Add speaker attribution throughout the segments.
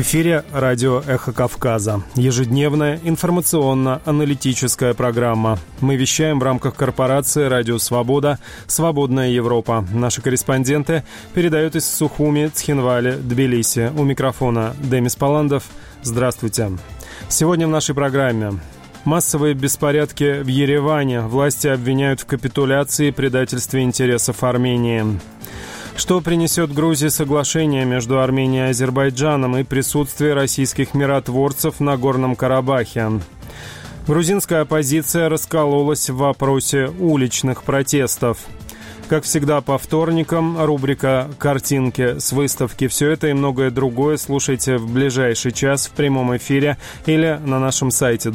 Speaker 1: В эфире радио «Эхо Кавказа». Ежедневная информационно-аналитическая программа. Мы вещаем в рамках корпорации «Радио Свобода», «Свободная Европа». Наши корреспонденты передают из Сухуми, Цхинвали, Тбилиси. У микрофона Демис Паландов. Здравствуйте. Сегодня в нашей программе. Массовые беспорядки в Ереване. Власти обвиняют в капитуляции и предательстве интересов Армении. Что принесет Грузии соглашение между Арменией и Азербайджаном и присутствие российских миротворцев на Горном Карабахе? Грузинская оппозиция раскололась в вопросе уличных протестов. Как всегда, по вторникам рубрика «Картинки с выставки». Все это и многое другое слушайте в ближайший час в прямом эфире или на нашем сайте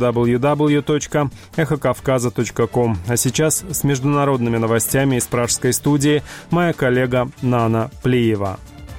Speaker 1: www.эхокавказа.ком. А сейчас с международными новостями из пражской студии моя коллега Нана Плиева.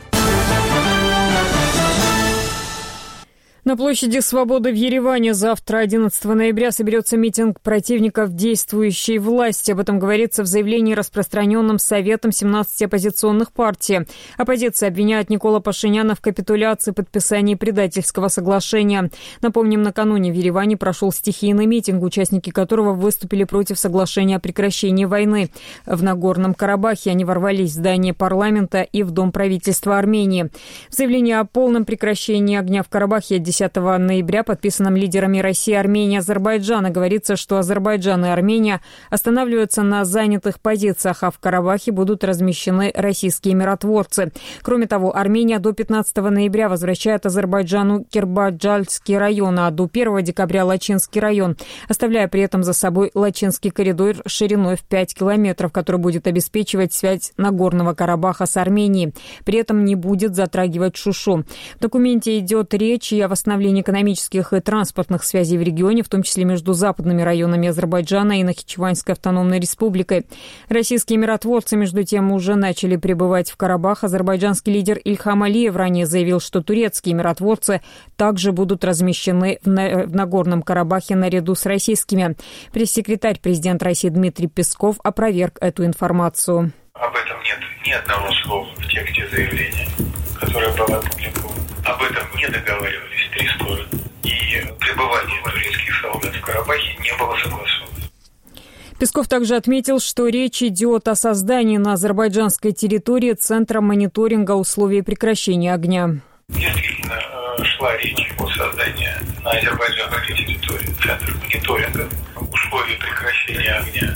Speaker 2: На площади Свободы в Ереване завтра, 11 ноября, соберется митинг противников действующей власти. Об этом говорится в заявлении, распространенном Советом 17 оппозиционных партий. Оппозиция обвиняет Никола Пашиняна в капитуляции, подписании предательского соглашения. Напомним, накануне в Ереване прошел стихийный митинг, участники которого выступили против соглашения о прекращении войны. В Нагорном Карабахе они ворвались в здание парламента и в Дом правительства Армении. В заявлении о полном прекращении огня в Карабахе 10 ноября, подписанном лидерами России, Армении и Азербайджана, говорится, что Азербайджан и Армения останавливаются на занятых позициях, а в Карабахе будут размещены российские миротворцы. Кроме того, Армения до 15 ноября возвращает Азербайджану Кирбаджальский район, а до 1 декабря Лачинский район, оставляя при этом за собой Лачинский коридор шириной в 5 километров, который будет обеспечивать связь Нагорного Карабаха с Арменией. При этом не будет затрагивать Шушу. В документе идет речь и о восстановлении экономических и транспортных связей в регионе, в том числе между западными районами Азербайджана и Нахичеванской автономной республикой. Российские миротворцы, между тем, уже начали прибывать в Карабах. Азербайджанский лидер Ильхам Алиев ранее заявил, что турецкие миротворцы также будут размещены в Нагорном Карабахе наряду с российскими. Пресс-секретарь президента России Дмитрий Песков опроверг эту информацию.
Speaker 3: Об этом нет ни одного слова в тексте заявления, которое было опубликовано. Об этом не договаривались три стороны. И пребывание турецких солдат в Карабахе не было согласовано.
Speaker 2: Песков также отметил, что речь идет о создании на азербайджанской территории Центра мониторинга условий прекращения огня.
Speaker 3: Действительно, шла речь о создании на азербайджанской территории Центра мониторинга условий прекращения огня.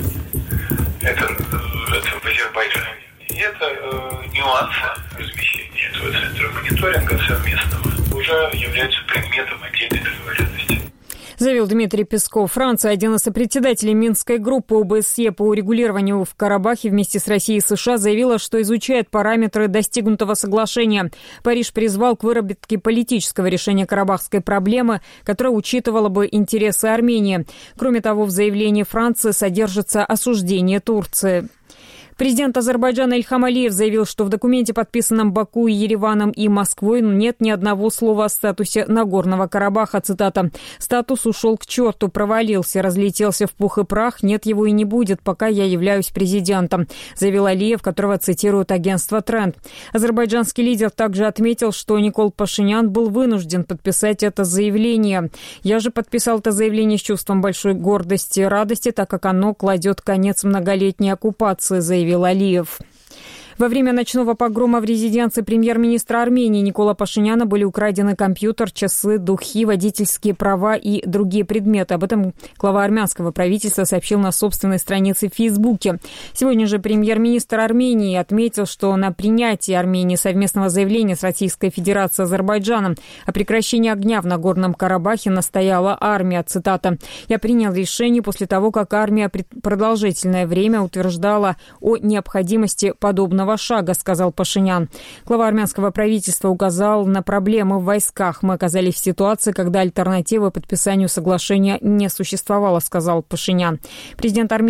Speaker 3: Это в Азербайджане. И это нюансы размещения этого центра мониторинга совместного уже являются предметом отдельной договоренности.
Speaker 2: Заявил Дмитрий Песков. Франция, один из сопредседателей Минской группы ОБСЕ по урегулированию в Карабахе вместе с Россией и США, заявила, что изучает параметры достигнутого соглашения. Париж призвал к выработке политического решения карабахской проблемы, которое учитывало бы интересы Армении. Кроме того, в заявлении Франции содержится осуждение Турции. Президент Азербайджана Ильхам Алиев заявил, что в документе, подписанном Баку, Ереваном и Москвой, нет ни одного слова о статусе Нагорного Карабаха. Цитата. «Статус ушел к черту, провалился, разлетелся в пух и прах. Нет его и не будет, пока я являюсь президентом», заявил Алиев, которого цитирует агентство «Тренд». Азербайджанский лидер также отметил, что Никол Пашинян был вынужден подписать это заявление. «Я же подписал это заявление с чувством большой гордости и радости, так как оно кладет конец многолетней оккупации», заявил Алиев. Во время ночного погрома в резиденции премьер-министра Армении Никола Пашиняна были украдены компьютер, часы, духи, водительские права и другие предметы. Об этом глава армянского правительства сообщил на собственной странице в Фейсбуке. Сегодня же премьер-министр Армении отметил, что на принятии Армении совместного заявления с Российской Федерацией и Азербайджаном о прекращении огня в Нагорном Карабахе настояла армия. Цитата. «Я принял решение после того, как армия продолжительное время утверждала о необходимости подобного шага», сказал Пашинян. Глава армянского правительства указал на проблемы в войсках. «Мы оказались в ситуации, когда альтернативы подписанию соглашения не существовало», сказал Пашинян. Президент Армении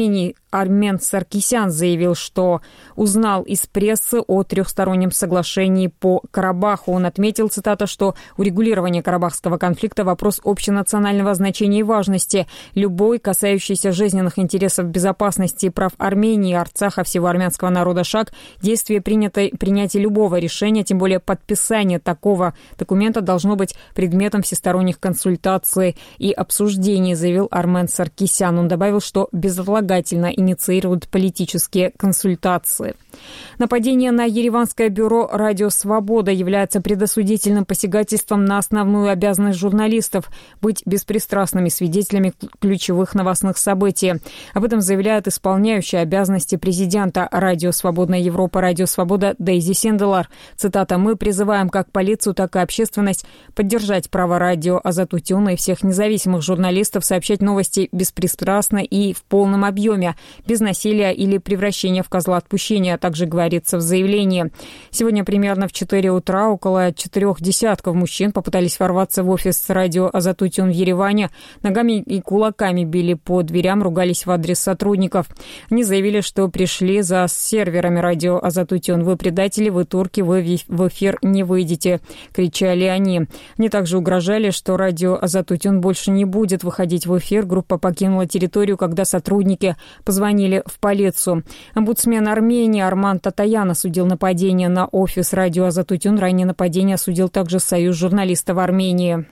Speaker 2: Армен Саркисян заявил, что узнал из прессы о трехстороннем соглашении по Карабаху. Он отметил, цитата, что урегулирование карабахского конфликта – вопрос общенационального значения и важности. Любой, касающийся жизненных интересов, безопасности и прав Армении, Арцаха, всего армянского народа шаг, действие принятия любого решения, тем более подписание такого документа должно быть предметом всесторонних консультаций и обсуждений, заявил Армен Саркисян. Он добавил, что безотлагательно инициируют политические консультации. Нападение на ереванское бюро «Радио Свобода» является предосудительным посягательством на основную обязанность журналистов – быть беспристрастными свидетелями ключевых новостных событий. Об этом заявляет исполняющая обязанности президента «Радио Свободная Европа», «Радио Свобода» Дейзи Сенделар. Цитата: «Мы призываем как полицию, так и общественность поддержать право радио Азат Утюна и всех независимых журналистов сообщать новости беспристрастно и в полном объеме, без насилия или превращения в козла отпущения», также говорится в заявлении. Сегодня примерно в 4 утра около 4 десятков мужчин попытались ворваться в офис радио Азат Утюн в Ереване. Ногами и кулаками били по дверям, ругались в адрес сотрудников. Они заявили, что пришли за серверами радио Азат Утюн. «Вы предатели, вы турки, вы в эфир не выйдете», кричали они. Они также угрожали, что радио Азат Утюн больше не будет выходить в эфир. Группа покинула территорию, когда сотрудники позвонили в полицию. Омбудсмен Армении Арман Татаян осудил нападение на офис радио Азат Утюн. Ранее нападение осудил также Союз журналистов Армении.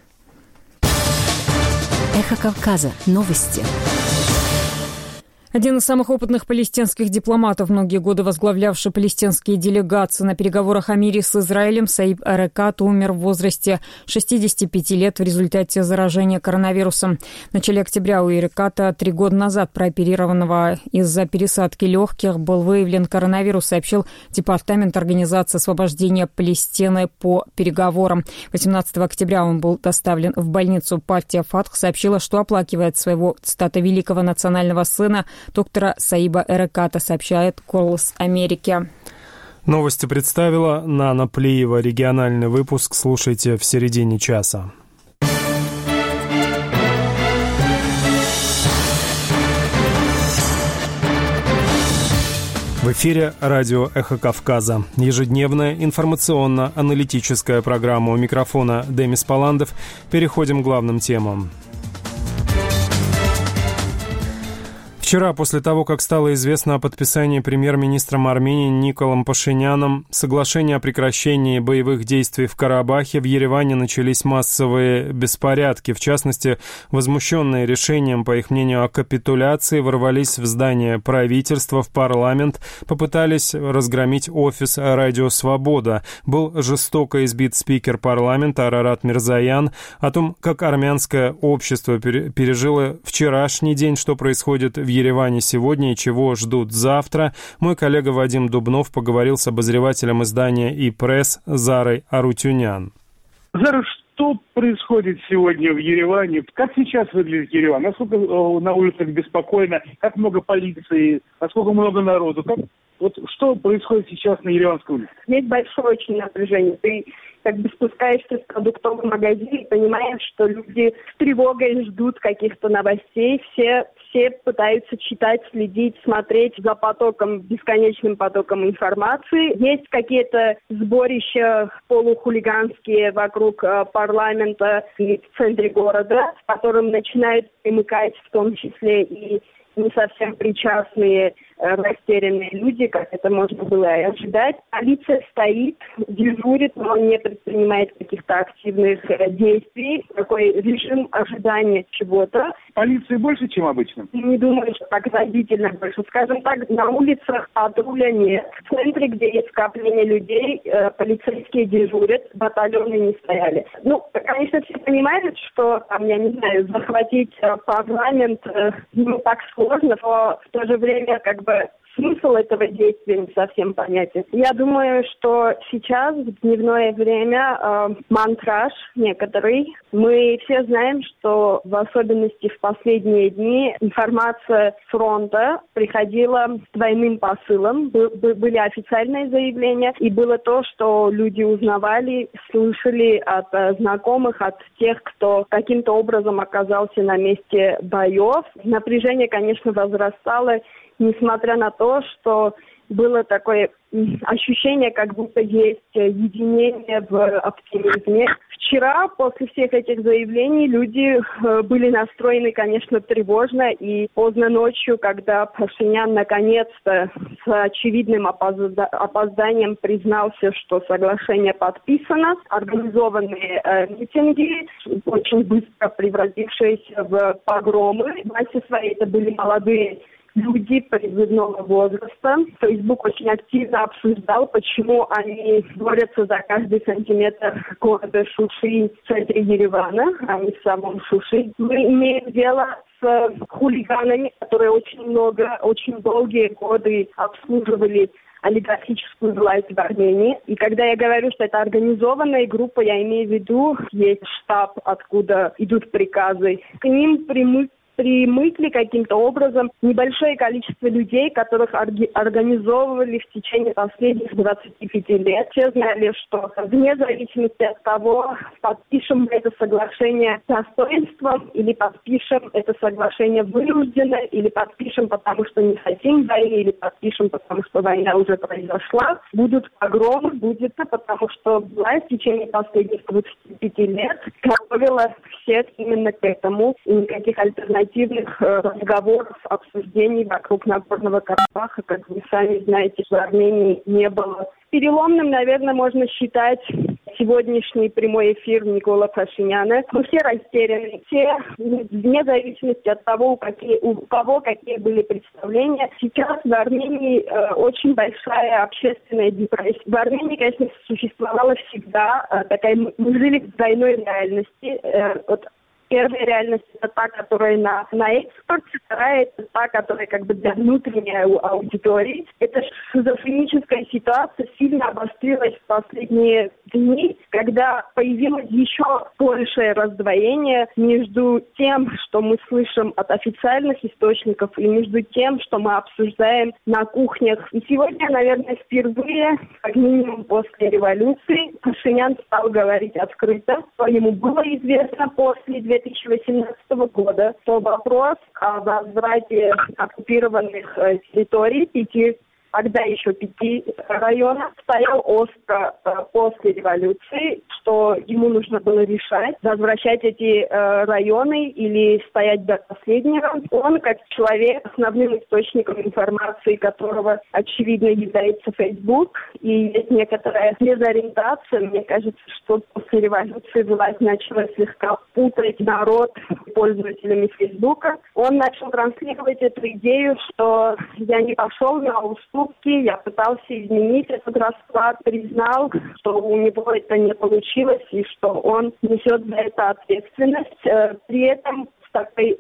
Speaker 4: Эхо Кавказа. Новости.
Speaker 2: Один из самых опытных палестинских дипломатов, многие годы возглавлявший палестинские делегации на переговорах о мире с Израилем, Саиб Эрекат умер в возрасте 65 лет в результате заражения коронавирусом. В начале октября у Эреката, 3 года назад прооперированного из-за пересадки легких, был выявлен коронавирус, сообщил Департамент Организации освобождения Палестины по переговорам. 18 октября он был доставлен в больницу. Партия Фатх сообщила, что оплакивает своего, цитата, великого национального сына, доктора Саиба Эреката, сообщает «Голос Америки».
Speaker 1: Новости представила Нана Плиева. Региональный выпуск слушайте в середине часа. В эфире радио «Эхо Кавказа». Ежедневная информационно-аналитическая программа. У микрофона Демис Паландов. Переходим к главным темам. Вчера, после того, как стало известно о подписании премьер-министром Армении Николом Пашиняном соглашения о прекращении боевых действий в Карабахе, в Ереване начались массовые беспорядки. В частности, возмущенные решением, по их мнению, о капитуляции, ворвались в здание правительства, в парламент, попытались разгромить офис «Радио Свобода». Был жестоко избит спикер парламента Арарат Мирзоян. О том, как армянское общество пережило вчерашний день, что происходит в Ереване сегодня и чего ждут завтра, мой коллега Вадим Дубнов поговорил с обозревателем издания «И-пресс» Зарой Арутюнян.
Speaker 5: Зара, что происходит сегодня в Ереване? Как сейчас выглядит Ереван? Насколько на улицах беспокойно? Как много полиции? Насколько много народу? Что происходит сейчас на Ереванской улице?
Speaker 6: Есть большое очень напряжение. Ты как бы спускаешься в продуктовый магазин и понимаешь, что люди с тревогой ждут каких-то новостей. Все пытаются читать, следить, смотреть за бесконечным потоком информации. Есть какие-то сборища полухулиганские вокруг парламента и в центре города, к которым начинают примыкать в том числе и не совсем причастные растерянные люди, как это можно было и ожидать. Полиция стоит, дежурит, но не предпринимает каких-то активных действий. Такой режим ожидания чего-то.
Speaker 5: Полиции больше, чем обычно?
Speaker 6: Не думаю, что так значительно больше. Скажем так, на улицах патруля нет. В центре, где есть скопление людей, полицейские дежурят, батальоны не стояли. Конечно, все понимают, что, захватить парламент не так сложно, но в то же время, смысл этого действия не совсем понятен. Я думаю, что сейчас, в дневное время, мантраж некоторый. Мы все знаем, что в особенности в последние дни информация с фронта приходила с двойным посылом. Были официальные заявления, и было то, что люди узнавали, слышали от знакомых, от тех, кто каким-то образом оказался на месте боев. Напряжение, конечно, возрастало несмотря на то, что было такое ощущение, как будто есть единение в оптимизме. Вчера, после всех этих заявлений, люди были настроены, конечно, тревожно, и поздно ночью, когда Пашинян наконец-то с очевидным опозданием признался, что соглашение подписано, организованные митинги, очень быстро превратившиеся в погромы. В массе своей это были молодые люди призывного возраста. Facebook очень активно обсуждал, почему они борются за каждый сантиметр города Шуши в центре Еревана, а не в самом Шуши. Мы имеем дело с хулиганами, которые очень долгие годы обслуживали олигархическую власть в Армении. И когда я говорю, что это организованная группа, я имею в виду, есть штаб, откуда идут приказы. К ним примыкли каким-то образом небольшое количество людей, которых организовывали в течение последних 25 лет. Все знали, что вне зависимости от того, подпишем мы это соглашение с достоинством, или подпишем это соглашение вынужденно, или подпишем, потому что не хотим войны, или подпишем, потому что война уже произошла. Будут погромы, будет, потому что власть в течение последних 25 лет готовила всех именно к этому, и никаких альтернативных разговоров, обсуждений вокруг Нагорного Карабаха, как вы сами знаете, в Армении не было. Переломным, наверное, можно считать сегодняшний прямой эфир Никола Пашиняна. Мы все растеряны, все, вне зависимости от того, у кого какие были представления. Сейчас в Армении очень большая общественная депрессия. В Армении, конечно, существовала всегда такая... Мы жили в двойной реальности. Первая реальность – это та, которая на экспорт, вторая – это та, которая как бы для внутренней аудитории. Эта шизофреническая ситуация сильно обострилась в последние дни, когда появилось еще большее раздвоение между тем, что мы слышим от официальных источников, и между тем, что мы обсуждаем на кухнях. И сегодня, наверное, впервые, как минимум после революции, Пашинян стал говорить открыто, что ему было известно после 2018 года, что вопрос о возврате оккупированных территорий тогда еще 5 районов, стоял остро после революции, что ему нужно было решать, возвращать эти районы или стоять до последнего. Он, как человек, основным источником информации которого, очевидно, является Facebook, и есть некоторая дезориентация. Мне кажется, что после революции власть начала слегка путать народ пользователями Facebook. Он начал транслировать эту идею, что я не пошел на уступки, я пытался изменить этот расклад, признал, что у него это не получилось и что он несет за это ответственность. При этом с такой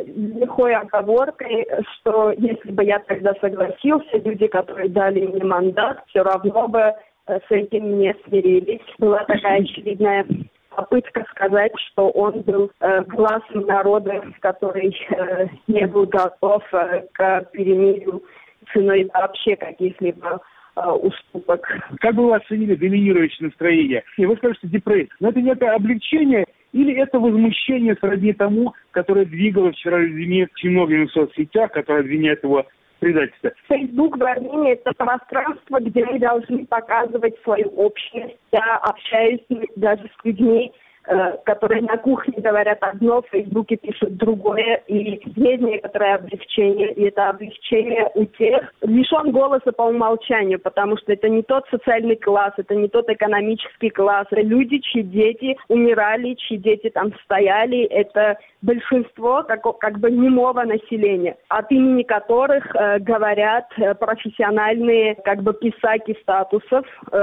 Speaker 6: лихой оговоркой, что если бы я тогда согласился, люди, которые дали мне мандат, все равно бы с этим не смирились. Была такая очевидная попытка сказать, что он был глазом народа, который не был готов к перемирию ценой вообще каких-либо уступок.
Speaker 5: Как бы вы оценили доминирующее настроение? И вы скажете, депрессия. Но это некое облегчение или это возмущение сродни тому, которое двигало вчера людьми очень многими в соцсетях, которые обвиняют его в предательстве?
Speaker 6: Facebook в Армении – это пространство, где мы должны показывать свою общность. Я общаюсь даже с людьми, которые на кухне говорят одно, в Фейсбуке пишут другое, и есть некоторое облегчение, и это облегчение у тех лишен голоса по умолчанию, потому что это не тот социальный класс, это не тот экономический класс, это люди, чьи дети умирали, чьи дети там стояли, это большинство как бы немого населения, от имени которых говорят профессиональные как бы писаки статусов.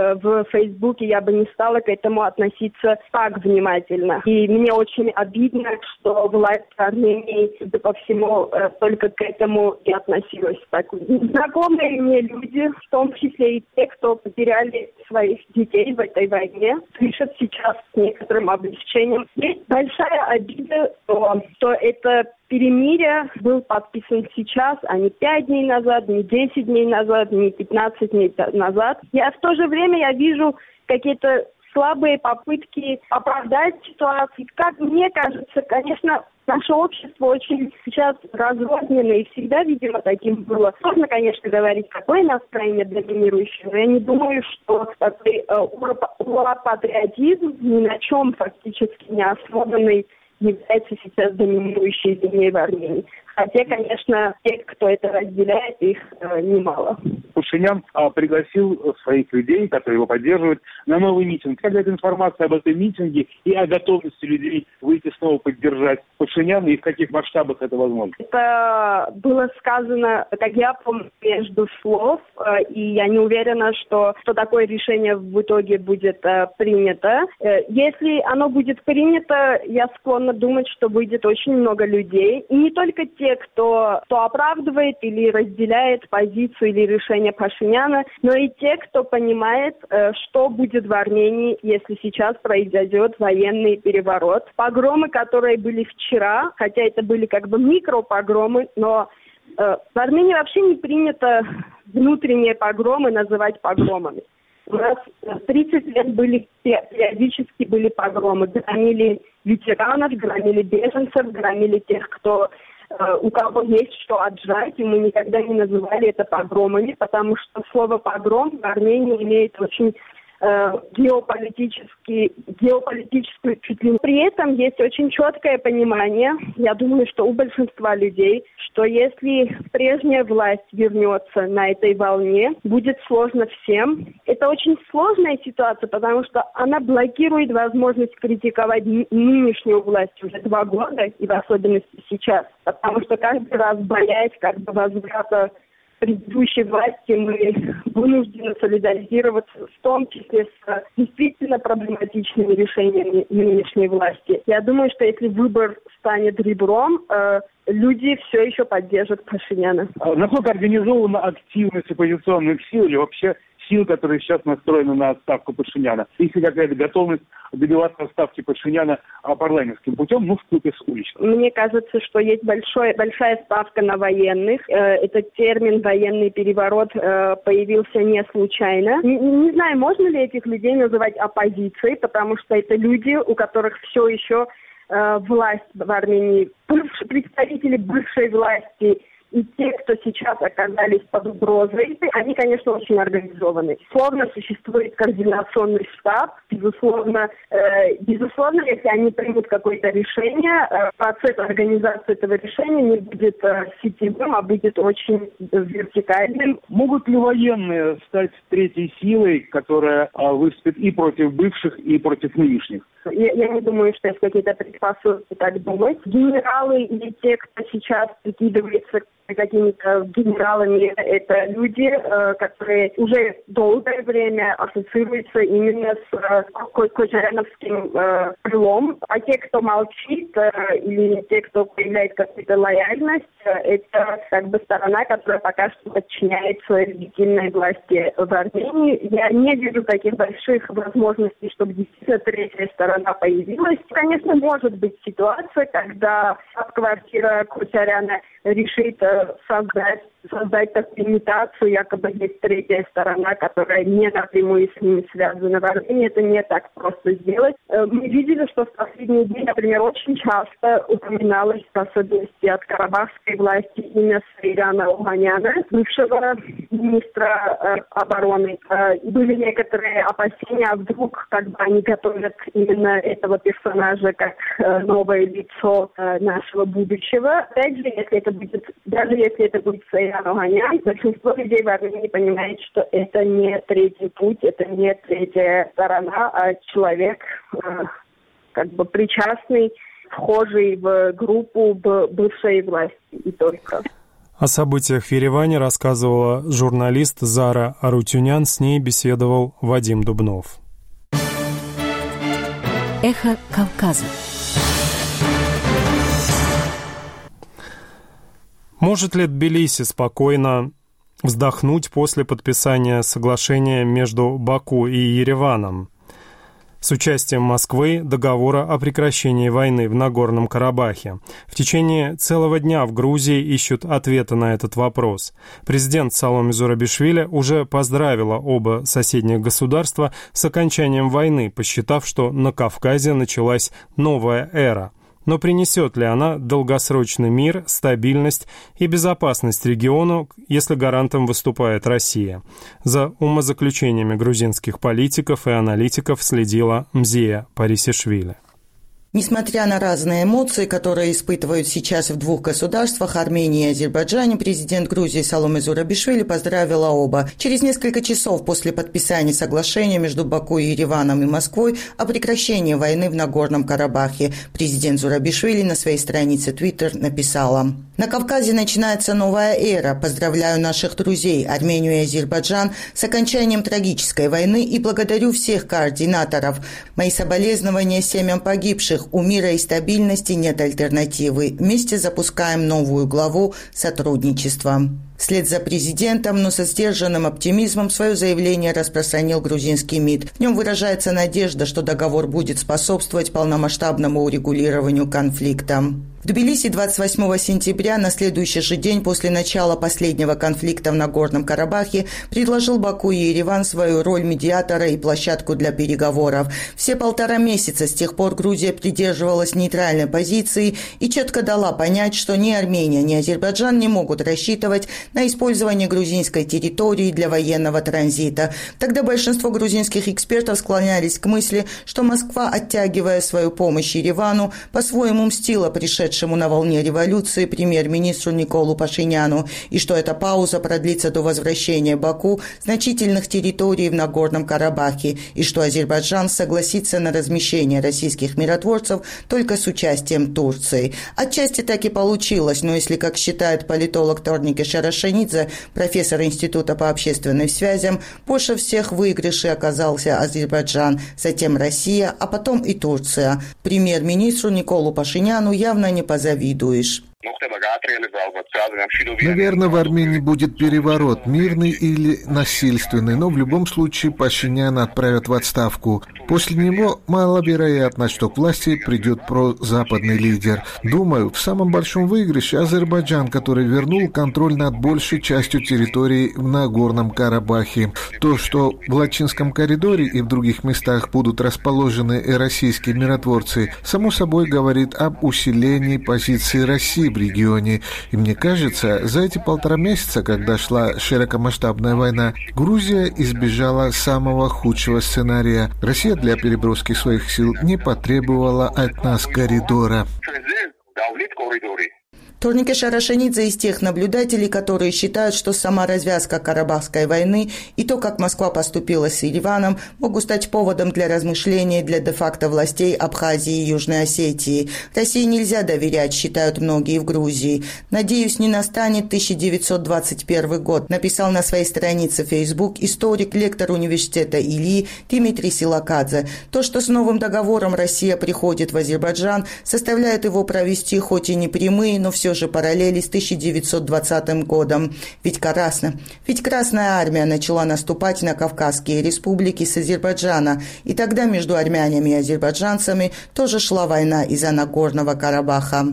Speaker 6: В Фейсбуке я бы не стала к этому относиться так внимательно. И мне очень обидно, что власть Армении, судя по всему, только к этому и относилась так. Знакомые мне люди, в том числе и те, кто потеряли своих детей в этой войне, пишут сейчас с некоторым облегчением. Есть большая обида, что это перемирие был подписан сейчас, а не 5 дней назад, не 10 дней назад, не 15 дней назад. В то же время я вижу какие-то слабые попытки оправдать ситуацию. Как мне кажется, конечно, Наше общество очень сейчас разрознено, и всегда, видимо, таким было. Сложно, конечно, говорить, какое настроение доминирующее, но я не думаю, что такой ура-патриотизм ни на чем фактически не основанный является сейчас доминирующей линией в Армении. Хотя, конечно, те, кто это разделяет, их немало.
Speaker 5: Пашинян пригласил своих людей, которые его поддерживают, на новый митинг. Когда эта информация об этом митинге и о готовности людей выйти снова поддержать Пашиняна, и в каких масштабах это возможно?
Speaker 6: Это было сказано, как я помню, между слов, и я не уверена, что такое решение в итоге будет принято. Если оно будет принято, я склонна думать, что выйдет очень много людей, и не только те, кто оправдывает или разделяет позицию или решение Пашиняна, но и те, кто понимает, что будет в Армении, если сейчас произойдет военный переворот. Погромы, которые были вчера, хотя это были как бы микропогромы, но в Армении вообще не принято внутренние погромы называть погромами. У нас 30 лет периодически были погромы. Громили ветеранов, громили беженцев, громили тех, у кого есть что отжать, и мы никогда не называли это погромами, потому что слово «погром» в Армении имеет очень геополитическую чуть ли. При этом есть очень четкое понимание, я думаю, что у большинства людей, что если прежняя власть вернется на этой волне, будет сложно всем. Это очень сложная ситуация, потому что она блокирует возможность критиковать нынешнюю власть уже 2 года, и в особенности сейчас. Потому что каждый раз боясь возврата предыдущей власти, мы вынуждены солидаризироваться, в том числе с действительно проблематичными решениями нынешней власти. Я думаю, что если выбор станет ребром, люди все еще поддержат Пашиняна.
Speaker 5: Насколько организована активность оппозиционных сил или вообще сил, которые сейчас настроены на отставку Пашиняна? Есть ли какая-то готовность добиваться отставки Пашиняна парламентским путем, вкупе с уличным?
Speaker 6: Мне кажется, что есть большая ставка на военных. Этот термин «военный переворот» появился не случайно. Не знаю, можно ли этих людей называть оппозицией, потому что это люди, у которых все еще власть в Армении, представители бывшей власти и те, кто сейчас оказались под угрозой, они, конечно, очень организованы. Безусловно, существует координационный штаб. Безусловно, если они примут какое-то решение, процесс организации этого решения не будет сетевым, а будет очень вертикальным.
Speaker 5: Могут ли военные стать третьей силой, которая выступит и против бывших, и против нынешних?
Speaker 6: Я не думаю, что есть какие-то предпосылки так думать. Генералы или те, кто сейчас прикидывается какими-то генералами, это люди, которые уже долгое время ассоциируются именно с кочаряновским крылом. А те, кто молчит, или те, кто проявляет какую-то лояльность, это сторона, которая пока что подчиняется легитимной власти в Армении. Я не вижу таких больших возможностей, чтобы действительно третья сторона появилась. Конечно, может быть ситуация, когда штаб-квартира Кочаряна решит создать такую имитацию, якобы есть третья сторона, которая не напрямую с ними связана. В Армении это не так просто сделать. Мы видели, что в последние дни, например, очень часто упоминалось, в особенности от карабахской власти, имя Сейрана Оганяна, бывшего министра обороны. Были некоторые опасения, а вдруг они готовят именно этого персонажа как новое лицо нашего будущего. Опять же, даже если это будет Сейран Оганян, большинство людей в Армении понимает, что это не третий путь, это не третья сторона, а человек причастный, вхожий в группу бывшей власти и только.
Speaker 1: О событиях в Ереване рассказывала журналист Зара Арутюнян, с ней беседовал Вадим Дубнов.
Speaker 4: Эхо Кавказа.
Speaker 1: Может ли Тбилиси спокойно вздохнуть после подписания соглашения между Баку и Ереваном с участием Москвы договора о прекращении войны в Нагорном Карабахе? В течение целого дня в Грузии ищут ответы на этот вопрос. Президент Саломе Зурабишвили уже поздравила оба соседних государства с окончанием войны, посчитав, что на Кавказе началась новая эра. Но принесет ли она долгосрочный мир, стабильность и безопасность региону, если гарантом выступает Россия? За умозаключениями грузинских политиков и аналитиков следила Мзия Парисишвили.
Speaker 7: Несмотря на разные эмоции, которые испытывают сейчас в двух государствах, Армении и Азербайджане, президент Грузии Саломе Зурабишвили поздравила оба. Через несколько часов после подписания соглашения между Баку, Ереваном и Москвой о прекращении войны в Нагорном Карабахе президент Зурабишвили на своей странице Twitter написала: «На Кавказе начинается новая эра. Поздравляю наших друзей, Армению и Азербайджан, с окончанием трагической войны и благодарю всех координаторов. Мои соболезнования семьям погибших. У мира и стабильности нет альтернативы. Вместе запускаем новую главу сотрудничества». Вслед за президентом, но со сдержанным оптимизмом, свое заявление распространил грузинский МИД. В нем выражается надежда, что договор будет способствовать полномасштабному урегулированию конфликта. В Тбилиси 28 сентября, на следующий же день после начала последнего конфликта в Нагорном Карабахе, предложил Баку и Ереван свою роль медиатора и площадку для переговоров. Все 1,5 месяца с тех пор Грузия придерживалась нейтральной позиции и четко дала понять, что ни Армения, ни Азербайджан не могут рассчитывать на использование грузинской территории для военного транзита. Тогда большинство грузинских экспертов склонялись к мысли, что Москва, оттягивая свою помощь Еревану, по-своему мстила пришедшему на волне революции премьер-министру Николу Пашиняну, и что эта пауза продлится до возвращения Баку значительных территорий в Нагорном Карабахе, и что Азербайджан согласится на размещение российских миротворцев только с участием Турции. Отчасти так и получилось, но если, как считает политолог Торнике Шарашенидзе, профессор Института по общественным связям, больше всех в выигрыше оказался Азербайджан, затем Россия, а потом и Турция. Премьер-министру Николу Пашиняну явно не позавидуешь.
Speaker 8: Наверное, в Армении будет переворот, мирный или насильственный, но в любом случае Пашиняна отправят в отставку. После него маловероятно, что к власти придет прозападный лидер. Думаю, в самом большом выигрыше Азербайджан, который вернул контроль над большей частью территории в Нагорном Карабахе. То, что в Лачинском коридоре и в других местах будут расположены российские миротворцы, само собой говорит об усилении позиции России в регионе. И мне кажется, за эти 1,5 месяца, когда шла широкомасштабная война, Грузия избежала самого худшего сценария. Россия для переброски своих сил не потребовала от нас коридора.
Speaker 7: Торнике Шарашенидзе из тех наблюдателей, которые считают, что сама развязка Карабахской войны и то, как Москва поступила с Ереваном, могут стать поводом для размышлений для де-факто властей Абхазии и Южной Осетии. России нельзя доверять, считают многие в Грузии. «Надеюсь, не настанет 1921 год», написал на своей странице Facebook историк, лектор университета Ильи Дмитрий Силакадзе. То, что с новым договором Россия приходит в Азербайджан, составляет его провести хоть и не прямые, но все же параллели с 1920 годом. Ведь Красная армия начала наступать на Кавказские республики с Азербайджана, и тогда между армянами и азербайджанцами тоже шла война из-за Нагорного Карабаха.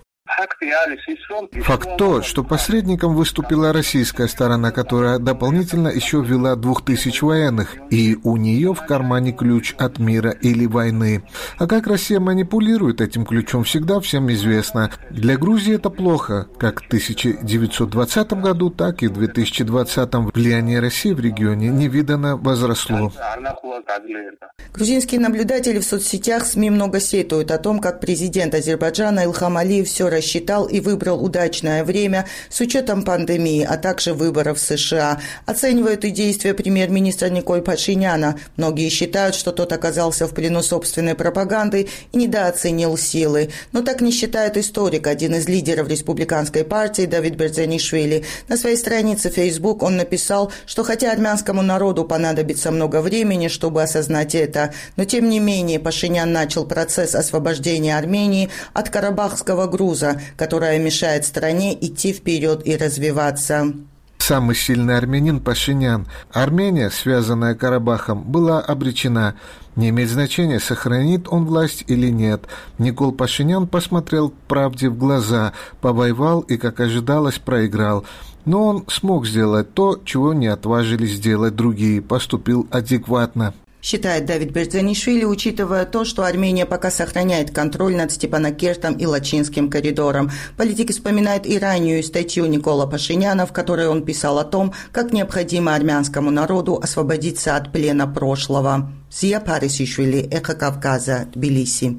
Speaker 8: Факт то, что посредником выступила российская сторона, которая дополнительно еще ввела 2000 военных, и у нее в кармане ключ от мира или войны. А как Россия манипулирует этим ключом, всегда всем известно. Для Грузии это плохо. Как в 1920 году, так и в 2020 влияние России в регионе невиданно возросло.
Speaker 7: Грузинские наблюдатели в соцсетях СМИ много сетуют о том, как президент Азербайджана Илхам Алиев все рассчитал и выбрал удачное время с учетом пандемии, а также выборов в США. Оценивают и действия премьер-министра Николя Пашиняна. Многие считают, что тот оказался в плену собственной пропаганды и недооценил силы. Но так не считает историк, один из лидеров республиканской партии Давид Берзанишвили. На своей странице Facebook он написал, что хотя армянскому народу понадобится много времени, чтобы осознать это, но тем не менее Пашинян начал процесс освобождения Армении от карабахского груза, которая мешает стране идти вперед и развиваться.
Speaker 8: Самый сильный армянин Пашинян. Армения, связанная Карабахом, была обречена. Не имеет значения, сохранит он власть или нет. Никол Пашинян посмотрел правде в глаза, повоевал и, как ожидалось, проиграл. Но он смог сделать то, чего не отважились сделать другие, поступил адекватно.
Speaker 7: считает Давид Берзанишвили, учитывая то, что Армения пока сохраняет контроль над Степанакертом и Лачинским коридором. Политик вспоминает и раннюю статью Никола Пашиняна, в которой он писал о том, как необходимо армянскому народу освободиться от плена прошлого. Зия Парисишвили, Эхо Кавказа, Тбилиси.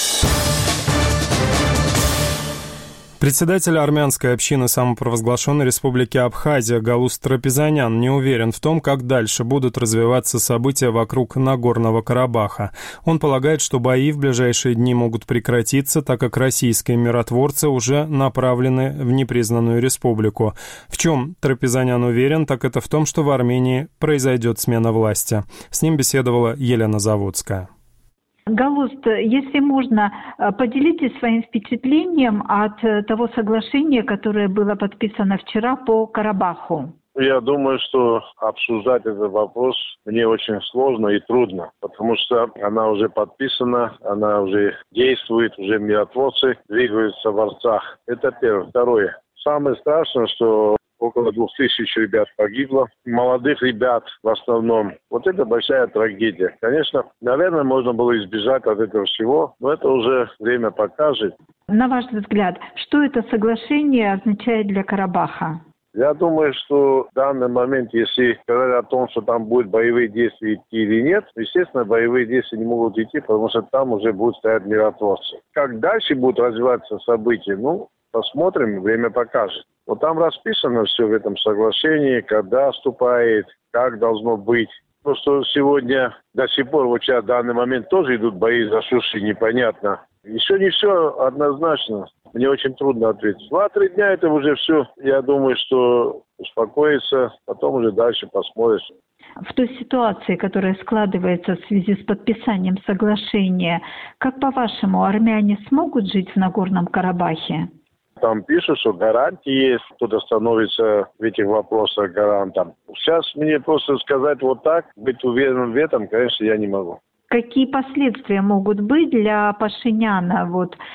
Speaker 1: Председатель армянской общины самопровозглашенной республики Абхазия Галус Трапезанян не уверен в том, как дальше будут развиваться события вокруг Нагорного Карабаха. Он полагает, что бои в ближайшие дни могут прекратиться, так как российские миротворцы уже направлены в непризнанную республику. В чем Трапезанян уверен, так это в том, что в Армении произойдет смена власти. С ним беседовала Елена Заводская.
Speaker 9: Галуст, если можно, поделитесь своим впечатлением от того соглашения, которое было подписано вчера по Карабаху.
Speaker 10: Я думаю, что обсуждать этот вопрос мне очень сложно и трудно, потому что она уже подписана, она уже действует, уже миротворцы двигаются в Арцах. Это первое. Второе. Самое страшное, что около 2000 ребят погибло, молодых ребят в основном. Вот это большая трагедия. Конечно, наверное, можно было избежать от этого всего, но это уже время покажет.
Speaker 9: На ваш взгляд, что это соглашение означает для Карабаха?
Speaker 10: Я думаю, что в данный момент, если говорят о том, что там будут боевые действия идти или нет, естественно, боевые действия не могут идти, потому что там уже будут стоять миротворцы. Как дальше будут развиваться события, посмотрим, время покажет. Вот там расписано все в этом соглашении, когда вступает, как должно быть. Просто сегодня до сих пор, вот сейчас в данный момент тоже идут бои за суши, непонятно. Еще не все однозначно. Мне очень трудно ответить. 2-3 дня это уже все. Я думаю, что успокоится, потом уже дальше посмотришь.
Speaker 9: В той ситуации, которая складывается в связи с подписанием соглашения, как по-вашему, армяне смогут жить в Нагорном Карабахе?
Speaker 10: Там пишут, что гарантии есть, кто-то становится в этих вопросах гарантом. Сейчас мне просто сказать вот так, быть уверенным в этом, конечно, я не могу.
Speaker 9: Какие последствия могут быть для Пашиняна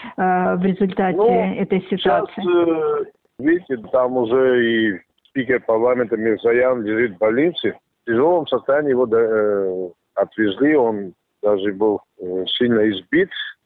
Speaker 9: в результате этой ситуации?
Speaker 10: Сейчас, видите, там уже и спикер парламента Мирзаян лежит в больнице. В тяжелом состоянии его отвезли, он даже был сильно избит.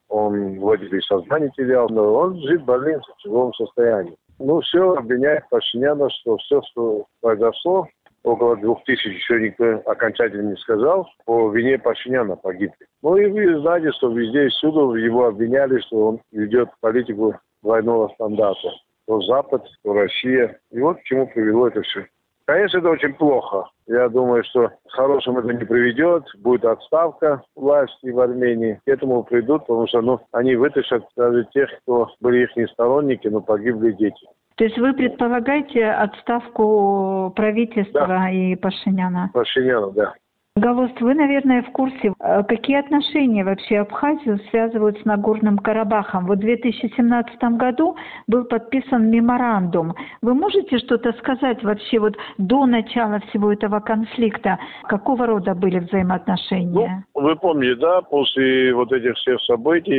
Speaker 10: Он вроде бы сознание терял, но он жив в больнице в тяжелом состоянии. Все обвиняет Пашиняна, что все, что произошло, около 2000 еще никто окончательно не сказал, по вине Пашиняна погибли. И вы знаете, что везде и всюду его обвиняли, что он ведет политику двойного стандарта. То Запад, то Россия. И вот к чему привело это все. Конечно, это очень плохо. Я думаю, что к хорошему это не приведет. Будет отставка власти в Армении. К этому придут, потому что они вытащат даже тех, кто были их сторонники, но погибли дети.
Speaker 9: То есть вы предполагаете отставку правительства и Пашиняна?
Speaker 10: Пашиняна, да.
Speaker 9: Галуст, вы, наверное, в курсе, какие отношения вообще Абхазию связывают с Нагорным Карабахом? В 2017 году был подписан меморандум. Вы можете что-то сказать вообще до начала всего этого конфликта? Какого рода были взаимоотношения?
Speaker 10: Вы помните, да, после этих всех событий,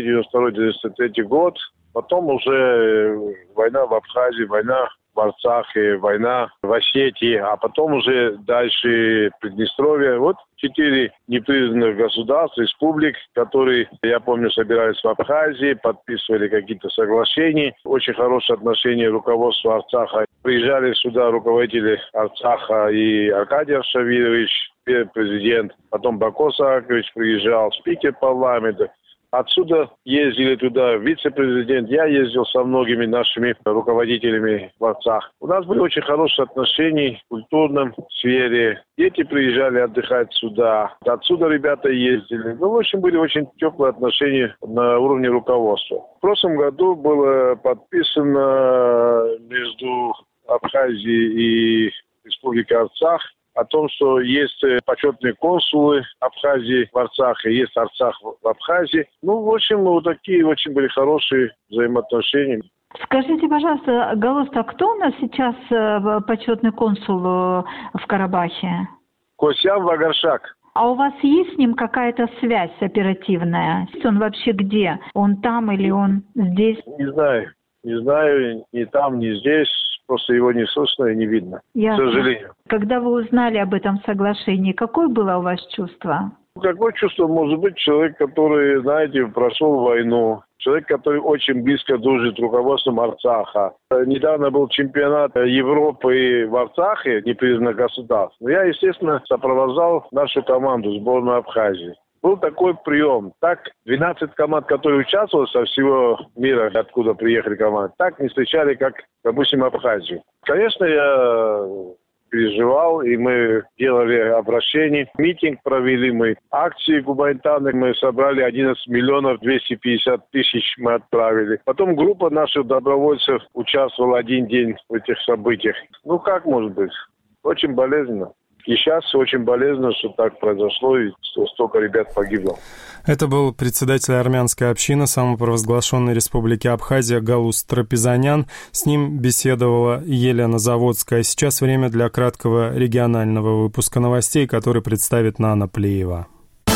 Speaker 10: 92-93 год, потом уже война в Абхазии, война в Арцахе, война в Осетии, а потом уже дальше Приднестровье. 4 непризнанных государств, республик, которые, я помню, собирались в Абхазии, подписывали какие-то соглашения. Очень хорошие отношения руководства Арцаха. Приезжали сюда руководители Арцаха и Аркадий Аршавирович, президент, потом Бако Саакович приезжал, спикер парламента. Отсюда ездили туда вице-президент, я ездил со многими нашими руководителями в Арцах. У нас были очень хорошие отношения в культурном сфере. Дети приезжали отдыхать сюда. Отсюда ребята ездили. В общем, были очень теплые отношения на уровне руководства. В прошлом году было подписано между Абхазией и Республикой Арцах о том, что есть почетные консулы Абхазии в Арцахе, есть Арцах в Абхазии. В общем, такие очень были хорошие взаимоотношения.
Speaker 9: Скажите, пожалуйста, Галуст, а кто у нас сейчас почетный консул в Карабахе?
Speaker 10: Косян Вагаршак.
Speaker 9: А у вас есть с ним какая-то связь оперативная? Он вообще где? Он там или он здесь?
Speaker 10: Не знаю, ни там, ни здесь. Просто его не слышно и не видно,
Speaker 9: Ясно.
Speaker 10: К сожалению.
Speaker 9: Когда вы узнали об этом соглашении, какое было у вас чувство?
Speaker 10: Какое чувство может быть человек, который, знаете, прошел войну, человек, который очень близко дружит с руководством Арцаха. Недавно был чемпионат Европы в Арцахе, непризнанных государств. Я, естественно, сопровождал нашу команду, сборную Абхазии. Был такой прием. Так, 12 команд, которые участвовали со всего мира, откуда приехали команды, так не встречали, как, допустим, Абхазию. Конечно, я переживал, и мы делали обращение. Митинг провели мы, акции гуманитарные мы собрали, 11 миллионов 250 тысяч мы отправили. Потом группа наших добровольцев участвовала один день в этих событиях. Ну, как может быть? Очень болезненно. И сейчас очень болезненно, что так произошло, и что столько ребят погибло.
Speaker 1: Это был председатель армянской общины самопровозглашенной республики Абхазия Галус Трапезанян. С ним беседовала Елена Заводская. Сейчас время для краткого регионального выпуска новостей, который представит Нана Плеева.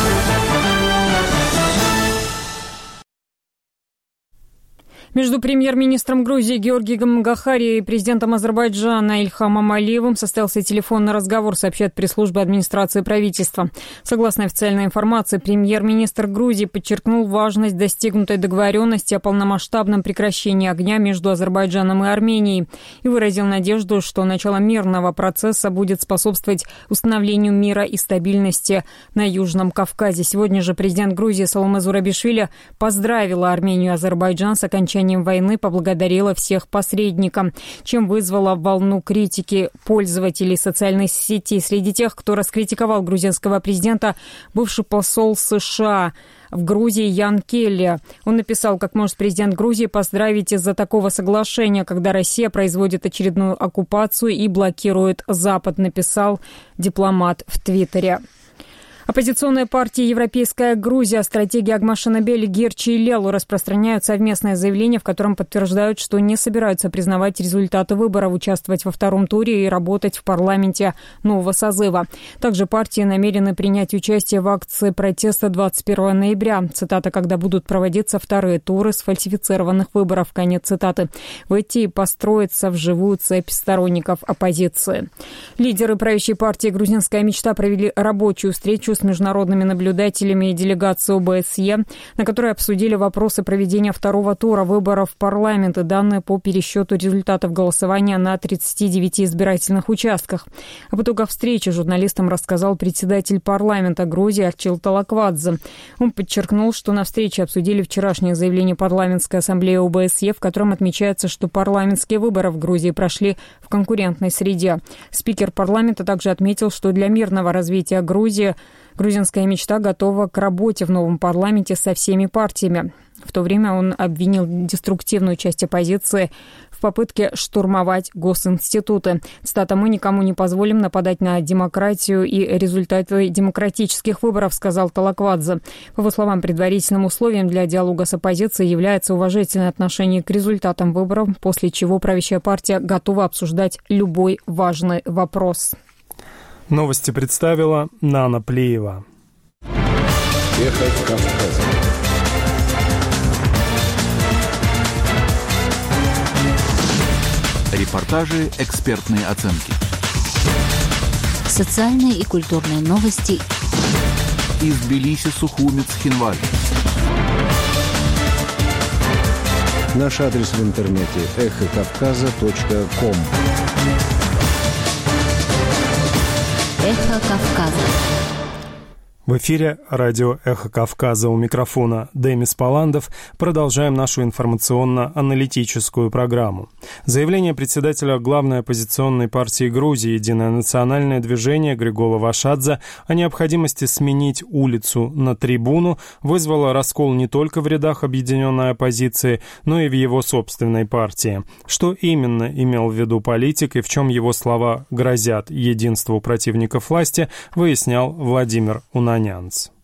Speaker 2: Между премьер-министром Грузии Георгием Гахари и президентом Азербайджана Ильхамом Алиевым состоялся телефонный разговор, сообщает пресс-служба администрации правительства. Согласно официальной информации, премьер-министр Грузии подчеркнул важность достигнутой договоренности о полномасштабном прекращении огня между Азербайджаном и Арменией и выразил надежду, что начало мирного процесса будет способствовать установлению мира и стабильности на Южном Кавказе. Сегодня же президент Грузии Саломе Зурабишвили поздравила Армению и Азербайджан с окончанием войны, поблагодарила всех посредников, чем вызвала волну критики пользователей социальной сети. Среди тех, кто раскритиковал грузинского президента, бывший посол США в Грузии Ян Келли. Он написал, как может президент Грузии поздравить из-за такого соглашения, когда Россия производит очередную оккупацию и блокирует Запад, написал дипломат в Твиттере. Оппозиционные партии «Европейская Грузия», стратегия Агмашинабели, Герчи и Лелу распространяют совместное заявление, в котором подтверждают, что не собираются признавать результаты выборов, участвовать во втором туре и работать в парламенте нового созыва. Также партии намерены принять участие в акции протеста 21 ноября. Цитата: «когда будут проводиться вторые туры сфальсифицированных выборов». Конец цитаты. Войти и построиться в живую цепь сторонников оппозиции. Лидеры правящей партии «Грузинская мечта» провели рабочую встречу с международными наблюдателями и делегацией ОБСЕ, на которой обсудили вопросы проведения второго тура выборов в парламент и данные по пересчету результатов голосования на 39 избирательных участках. Об итогах встречи журналистам рассказал председатель парламента Грузии Арчил Талаквадзе. Он подчеркнул, что на встрече обсудили вчерашнее заявление парламентской ассамблеи ОБСЕ, в котором отмечается, что парламентские выборы в Грузии прошли в конкурентной среде. Спикер парламента также отметил, что для мирного развития Грузии грузинская мечта готова к работе в новом парламенте со всеми партиями. В то время он обвинил деструктивную часть оппозиции в попытке штурмовать госинституты. Цитата: «Мы никому не позволим нападать на демократию и результаты демократических выборов», сказал Талаквадзе. По его словам, предварительным условием для диалога с оппозицией является уважительное отношение к результатам выборов, после чего правящая партия готова обсуждать любой важный вопрос.
Speaker 1: Новости представила Нана Плеева.
Speaker 11: Эхо Кавказа. Репортажи, экспертные оценки.
Speaker 4: Социальные и культурные новости.
Speaker 11: Из Тбилиси, Сухуми, Цхинвали.
Speaker 12: Наш адрес в интернете эхокавказа.ком.
Speaker 4: Эхо Кавказа.
Speaker 1: В эфире радио «Эхо Кавказа», у микрофона Демис Паландов. Продолжаем нашу информационно-аналитическую программу. Заявление председателя главной оппозиционной партии Грузии «Единое национальное движение» Григола Вашадзе о необходимости сменить улицу на трибуну вызвало раскол не только в рядах объединенной оппозиции, но и в его собственной партии. Что именно имел в виду политик и в чем его слова грозят единству противников власти, выяснял Владимир Унанянц.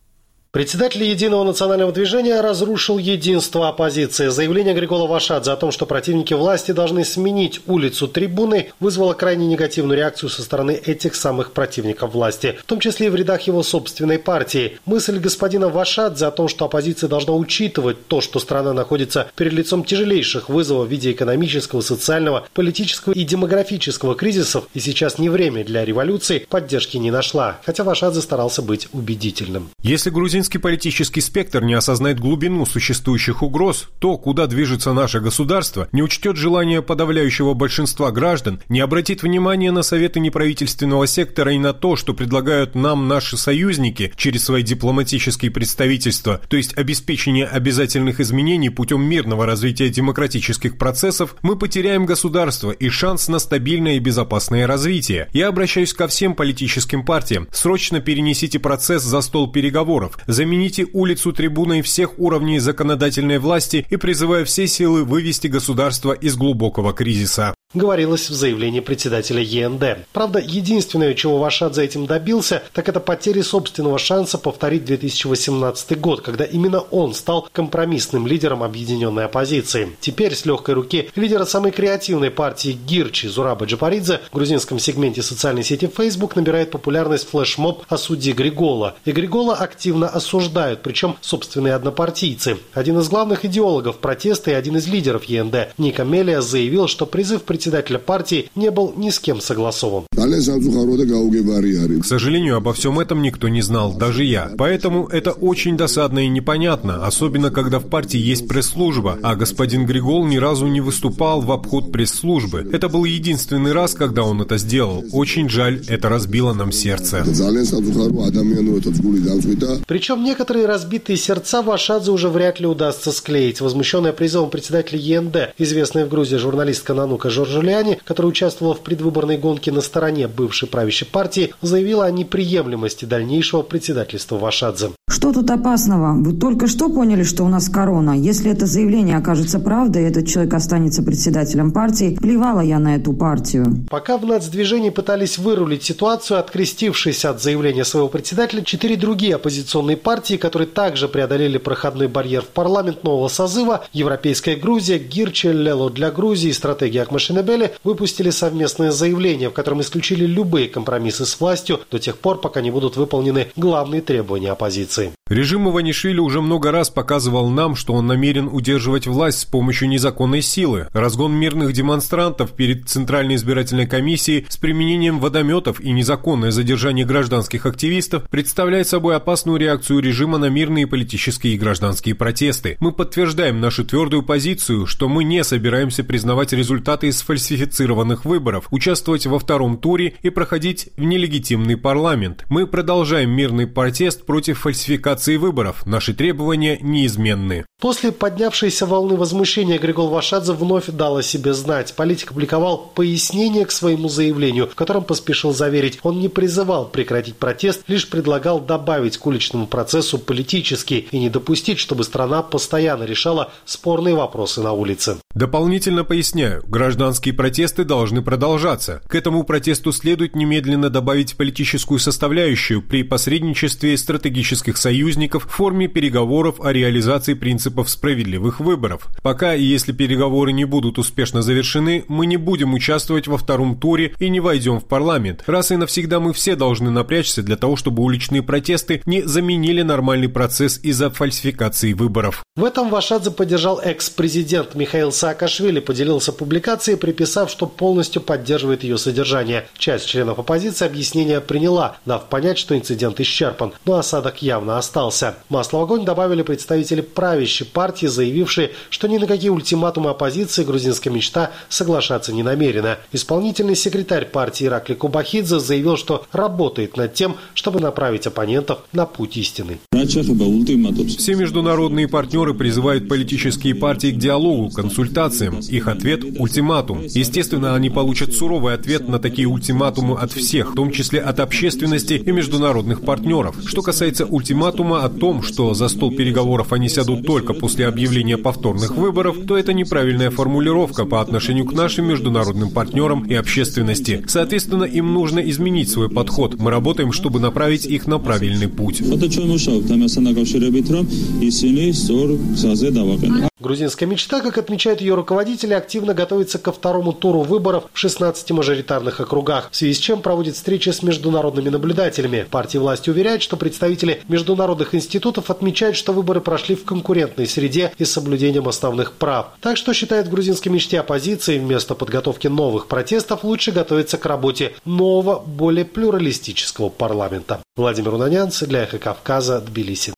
Speaker 13: Председатель Единого национального движения разрушил единство оппозиции. Заявление Григола Вашадзе о том, что противники власти должны сменить улицу Трибуны, вызвало крайне негативную реакцию со стороны этих самых противников власти, в том числе и в рядах его собственной партии. Мысль господина Вашадзе о том, что оппозиция должна учитывать то, что страна находится перед лицом тяжелейших вызовов в виде экономического, социального, политического и демографического кризисов, и сейчас не время для революции, поддержки не нашла, хотя Вашадзе старался быть убедительным.
Speaker 1: Если грузинский политический спектр не осознает глубину существующих угроз, то, куда движется наше государство, не учтет желания подавляющего большинства граждан, не обратит внимания на советы неправительственного сектора и на то, что предлагают нам наши союзники через свои дипломатические представительства, то есть обеспечение обязательных изменений путем мирного развития демократических процессов, мы потеряем государство и шанс на стабильное и безопасное развитие. Я обращаюсь ко всем политическим партиям. Срочно перенесите процесс за стол переговоров. Замените улицу Трибуной всех уровней законодательной власти и призывая все силы вывести государство из глубокого кризиса.
Speaker 13: Говорилось в заявлении председателя ЕНД. Правда, единственное, чего Вашадзе этим добился, так это потери собственного шанса повторить 2018 год, когда именно он стал компромиссным лидером объединенной оппозиции. Теперь с легкой руки лидера самой креативной партии Гирчи Зураба Джапаридзе в грузинском сегменте социальной сети Facebook набирает популярность флешмоб о судье Григола. И Григола активно осуждают, причем собственные однопартийцы. Один из главных идеологов протеста и один из лидеров ЕНД Ника Мелия заявил, что призыв председателя партии не был ни с кем согласован.
Speaker 1: К сожалению, обо всем этом никто не знал, даже я. Поэтому это очень досадно и непонятно, особенно когда в партии есть пресс-служба, а господин Григол ни разу не выступал в обход пресс-службы. Это был единственный раз, когда он это сделал. Очень жаль, это разбило нам сердце.
Speaker 13: Причем некоторые разбитые сердца Вашадзе уже вряд ли удастся склеить. Возмущенная призывом председателя ЕНД, известная в Грузии журналистка Нанука Жоржуляни, которая участвовала в предвыборной гонке на стороне бывшей правящей партии, заявила о неприемлемости дальнейшего председательства Вашадзе.
Speaker 14: Что тут опасного? Вы только что поняли, что у нас корона. Если это заявление окажется правдой, и этот человек останется председателем партии, плевала я на эту партию.
Speaker 13: Пока в нацдвижении пытались вырулить ситуацию, открестившись от заявления своего председателя, 4 другие оппозиционные партии, которые также преодолели проходной барьер в парламент нового созыва, Европейская Грузия, Гирчи, Лело для Грузии и стратегия Ахмашинебели, выпустили совместное заявление, в котором исключили любые компромиссы с властью до тех пор, пока не будут выполнены главные требования оппозиции.
Speaker 1: Режим Иванишвили уже много раз показывал нам, что он намерен удерживать власть с помощью незаконной силы. Разгон мирных демонстрантов перед Центральной избирательной комиссией с применением водометов и незаконное задержание гражданских активистов представляет собой опасную реакцию режима на мирные политические и гражданские протесты. Мы подтверждаем нашу твердую позицию, что мы не собираемся признавать результаты сфальсифицированных выборов, участвовать во втором туре и проходить в нелегитимный парламент. Мы продолжаем мирный протест против фальсификации выборов. Наши требования неизменны.
Speaker 13: После поднявшейся волны возмущения Григол Вашадзе вновь дал о себе знать. Политик опубликовал пояснение к своему заявлению, в котором поспешил заверить, он не призывал прекратить протест, лишь предлагал добавить к уличному процессу политический и не допустить, чтобы страна постоянно решала спорные вопросы на улице.
Speaker 1: Дополнительно поясняю, гражданские протесты должны продолжаться. К этому протесту следует немедленно добавить политическую составляющую при посредничестве стратегических союзников в форме переговоров о реализации принципов справедливых выборов. Пока и если переговоры не будут успешно завершены, мы не будем участвовать во втором туре и не войдем в парламент. Раз и навсегда мы все должны напрячься для того, чтобы уличные протесты не заменили нормальный процесс из-за фальсификации выборов.
Speaker 13: В этом Вашадзе поддержал экс-президент Михаил Саакашвили, поделился публикацией, приписав, что полностью поддерживает ее содержание. Часть членов оппозиции объяснение приняла, дав понять, что инцидент исчерпан, но осадок явно остался. Масло в огонь добавили представители правящей партии, заявившие, что ни на какие ультиматумы оппозиции грузинская мечта соглашаться не намерена. Исполнительный секретарь партии Иракли Кубахидзе заявил, что работает над тем, чтобы направить оппонентов на путь истины.
Speaker 1: Все международные партнеры призывают политические партии к диалогу, консультациям. Их ответ – ультиматум. Естественно, они получат суровый ответ на такие ультиматумы от всех, в том числе от общественности и международных партнеров. Что касается ультиматума о том, что за стол переговоров они сядут только
Speaker 15: только после объявления повторных выборов, то это неправильная формулировка по отношению к нашим международным партнерам и общественности. Соответственно, им нужно изменить свой подход. Мы работаем, чтобы направить их на правильный путь.
Speaker 13: Грузинская мечта, как отмечают ее руководители, активно готовится ко второму туру выборов в 16 мажоритарных округах, в связи с чем проводит встречи с международными наблюдателями. Партия власти уверяет, что представители международных институтов отмечают, что выборы прошли в конкурентной среде и с соблюдением основных прав. Так что, считает в грузинской мечте оппозиции, вместо подготовки новых протестов лучше готовиться к работе нового, более плюралистического парламента. Владимир Унанянц для «Эхо Кавказа», Тбилиси.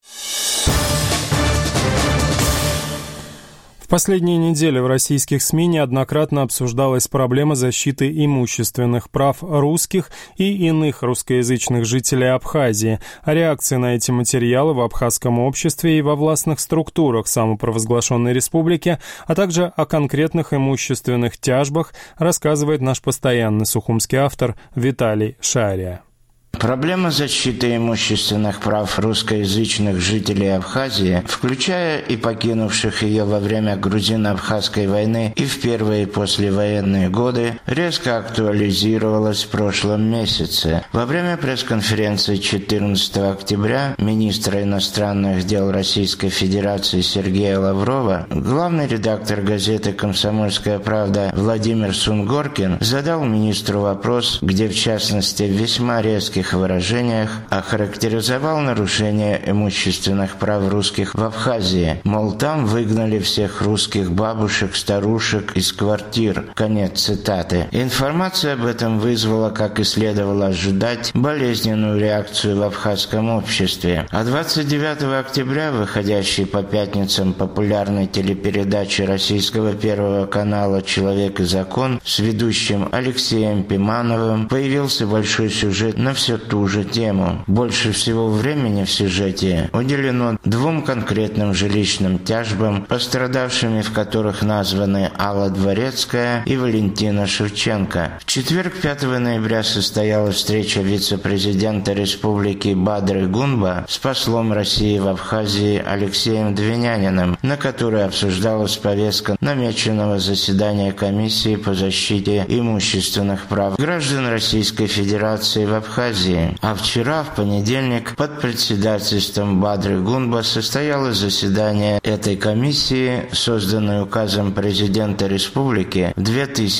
Speaker 1: В последние недели в российских СМИ неоднократно обсуждалась проблема защиты имущественных прав русских и иных русскоязычных жителей Абхазии, о реакции на эти материалы в абхазском обществе и во властных структурах самопровозглашенной республики, а также о конкретных имущественных тяжбах, рассказывает наш постоянный сухумский автор Виталий Шария.
Speaker 16: Проблема защиты имущественных прав русскоязычных жителей Абхазии, включая и покинувших ее во время грузино-абхазской войны и в первые послевоенные годы, резко актуализировалась в прошлом месяце. Во время пресс-конференции 14 октября министра иностранных дел Российской Федерации Сергея Лаврова главный редактор газеты «Комсомольская правда» Владимир Сунгоркин задал министру вопрос, где в частности в весьма резких выражениях охарактеризовал нарушение имущественных прав русских в Абхазии. Мол, там выгнали всех русских бабушек, старушек из квартир. Конец цитаты. Информация об этом вызвала, как и следовало ожидать, болезненную реакцию в абхазском обществе. А 29 октября, выходящей по пятницам популярной телепередачи российского Первого канала «Человек и закон» с ведущим Алексеем Пимановым, появился большой сюжет на все ту же тему. Больше всего времени в сюжете уделено двум конкретным жилищным тяжбам, пострадавшими в которых названы Алла Дворецкая и Валентина Шевченко. В четверг, 5 ноября, состоялась встреча вице-президента республики Бадры Гунба с послом России в Абхазии Алексеем Двиняниным, на которой обсуждалась повестка намеченного заседания комиссии по защите имущественных прав граждан Российской Федерации в Абхазии. А вчера, в понедельник, под председательством Бадры Гунба состоялось заседание этой комиссии, созданной указом президента республики в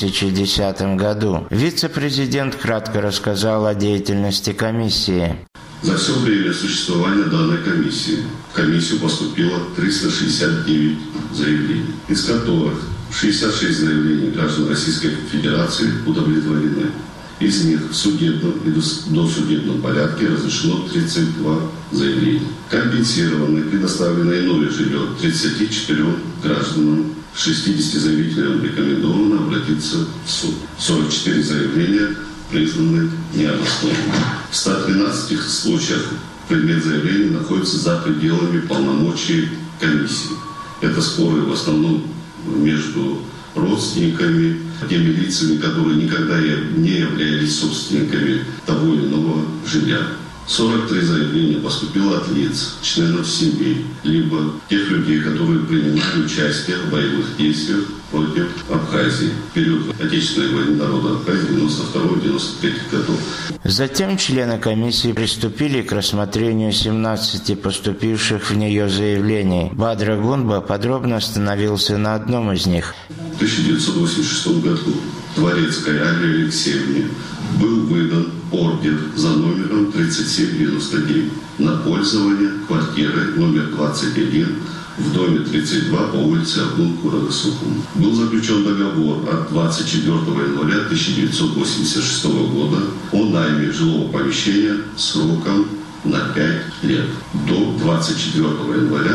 Speaker 16: 2010 году. Вице-президент кратко рассказал о деятельности комиссии.
Speaker 17: За все время существования данной комиссии в комиссию поступило 369 заявлений, из которых 66 заявлений граждан Российской Федерации удовлетворены. Из них в судебном и досудебном порядке разрешено 32 заявления. Компенсировано и предоставлено иное жилье 34 гражданам. 60 заявителям рекомендовано обратиться в суд. 44 заявления признаны необоснованными. В 113 случаях предмет заявления находится за пределами полномочий комиссии. Это споры в основном между родственниками, теми лицами, которые никогда не являлись собственниками того или иного жилья. 43 заявления поступило от лиц, членов семей, либо тех людей, которые принимали участие в боевых действиях против Абхазии в период Отечественной войны народа Абхазии 92-93 годов.
Speaker 16: Затем члены комиссии приступили к рассмотрению 17 поступивших в нее заявлений. Бадра Гунба подробно остановился на одном из них.
Speaker 17: В 1986 году Дворецкой Алле Алексеевне был выдан ордер за номером 3799 на пользование квартиры номер 21 в доме 32 по улице Абдул города Сухум. Был заключен договор от 24 января 1986 года о найме жилого помещения сроком на 5 лет, до 24 января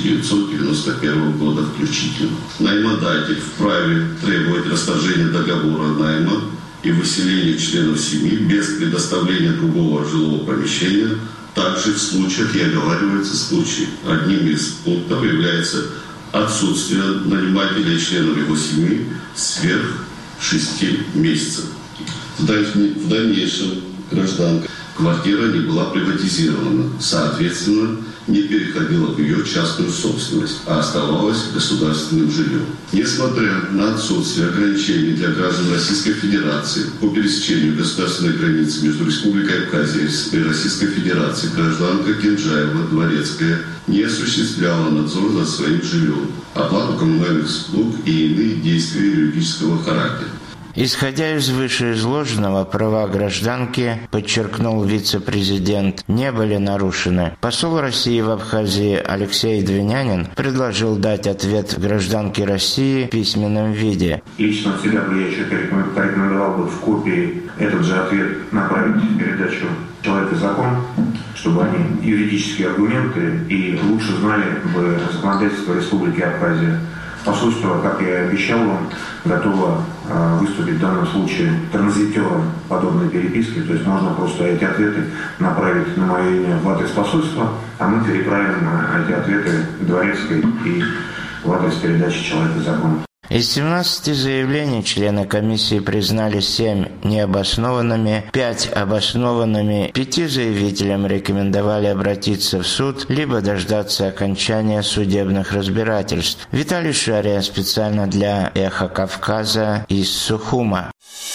Speaker 17: 1991 года включительно. Наймодатель вправе требовать расторжения договора найма и выселения членов семьи без предоставления другого жилого помещения. Также в случаях, и оговаривается случай, одним из пунктов является отсутствие нанимателя и членов его семьи сверх 6 месяцев. В дальнейшем гражданка Квартира не была приватизирована, соответственно, не переходила в ее частную собственность, а оставалась государственным жильем. Несмотря на отсутствие ограничений для граждан Российской Федерации по пересечению государственной границы между Республикой Абхазия и Российской Федерацией, гражданка Кенджаева-Дворецкая не осуществляла надзор над своим жильем, оплату коммунальных услуг и иные действия юридического характера.
Speaker 16: Исходя из вышеизложенного, права гражданки, подчеркнул вице-президент, не были нарушены. Посол России в Абхазии Алексей Двинянин предложил дать ответ гражданке России в письменном виде.
Speaker 18: Лично от себя бы я еще порекомендовал бы в копии этот же ответ направить в передачу «Человек и закон», чтобы они юридические аргументы и лучше знали бы законодательство Республики Абхазия. Посольство, как я и обещал вам, готово выступить в данном случае транзитером подобной переписки. То есть можно просто эти ответы направить на мое имя в адрес посольства, а мы переправим эти ответы Дворецкой и в адрес передачи «Человек и закон».
Speaker 16: Из 17 заявлений члены комиссии признали 7 необоснованными, 5 обоснованными, 5 заявителям рекомендовали обратиться в суд, либо дождаться окончания судебных разбирательств. Виталий Шария специально для «Эхо Кавказа» из Сухума.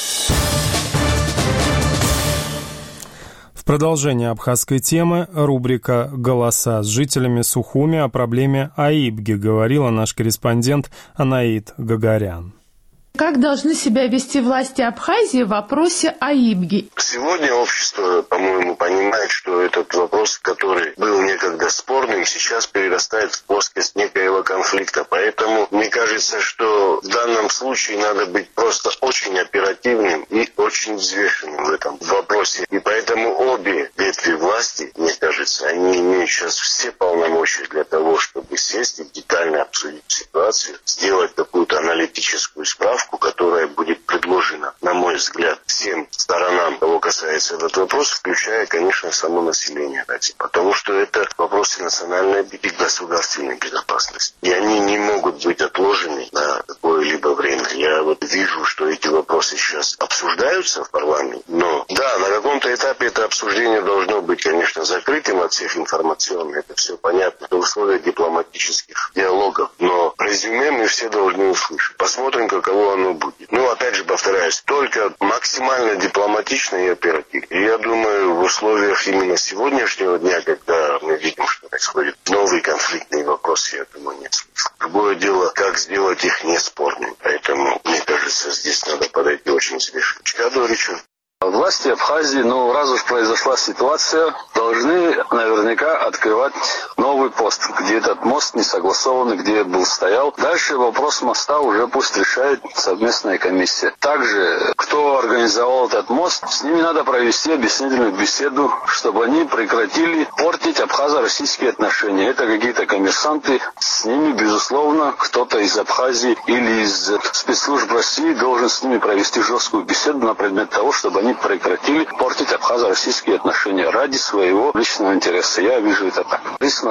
Speaker 1: В продолжение абхазской темы рубрика «Голоса» с жителями Сухуми о проблеме АИБГи, говорила наш корреспондент Анаит Гагарян.
Speaker 19: Как должны себя вести власти Абхазии в вопросе АИБГи?
Speaker 20: Сегодня общество, по-моему, понимает, что этот вопрос, который был некогда спорным, сейчас перерастает в плоскость некоего конфликта. Поэтому мне кажется, что в данном случае надо быть просто очень оперативным и очень взвешенным в этом вопросе. И поэтому обе ветви власти, мне кажется, они имеют сейчас все полномочия для того, чтобы сесть и детально обсудить ситуацию, сделать какую-то аналитическую справку, которая будет предложена, на мой взгляд, всем сторонам, кого касается этот вопрос, включая, конечно, само население. Потому что это вопросы национальной и государственной безопасности. И они не могут быть отложены на какое-либо время. Я вижу, что эти вопросы сейчас обсуждаются в парламенте, но да, на каком-то этапе это обсуждение должно быть, конечно, закрытым от всех информационно. Это все понятно в условиях дипломатических диалогов. Но резюме мы все должны услышать. Посмотрим, каково оно будет. Ну, опять же, повторяюсь, только максимально дипломатично и оперативно. И я думаю, в условиях именно сегодняшнего дня, когда мы видим, что происходит новый конфликтный вопрос, я думаю, нет смысла. Другое дело, как сделать их неспорными. Поэтому, мне кажется, здесь надо подойти очень взвешенно. Чикадоричу.
Speaker 21: Власти Абхазии, раз уж произошла ситуация, должны наверняка открывать новый пост, где этот мост не согласованный, где был стоял. Дальше вопрос моста уже пусть решает совместная комиссия. Также, кто организовал этот мост, с ними надо провести объяснительную беседу, чтобы они прекратили портить абхазо-российские отношения. Это какие-то коммерсанты, с ними, безусловно, кто-то из Абхазии или из спецслужб России должен с ними провести жесткую беседу на предмет того, чтобы они прекратили портить абхазо-российские отношения ради своего личного интереса. Я вижу это так.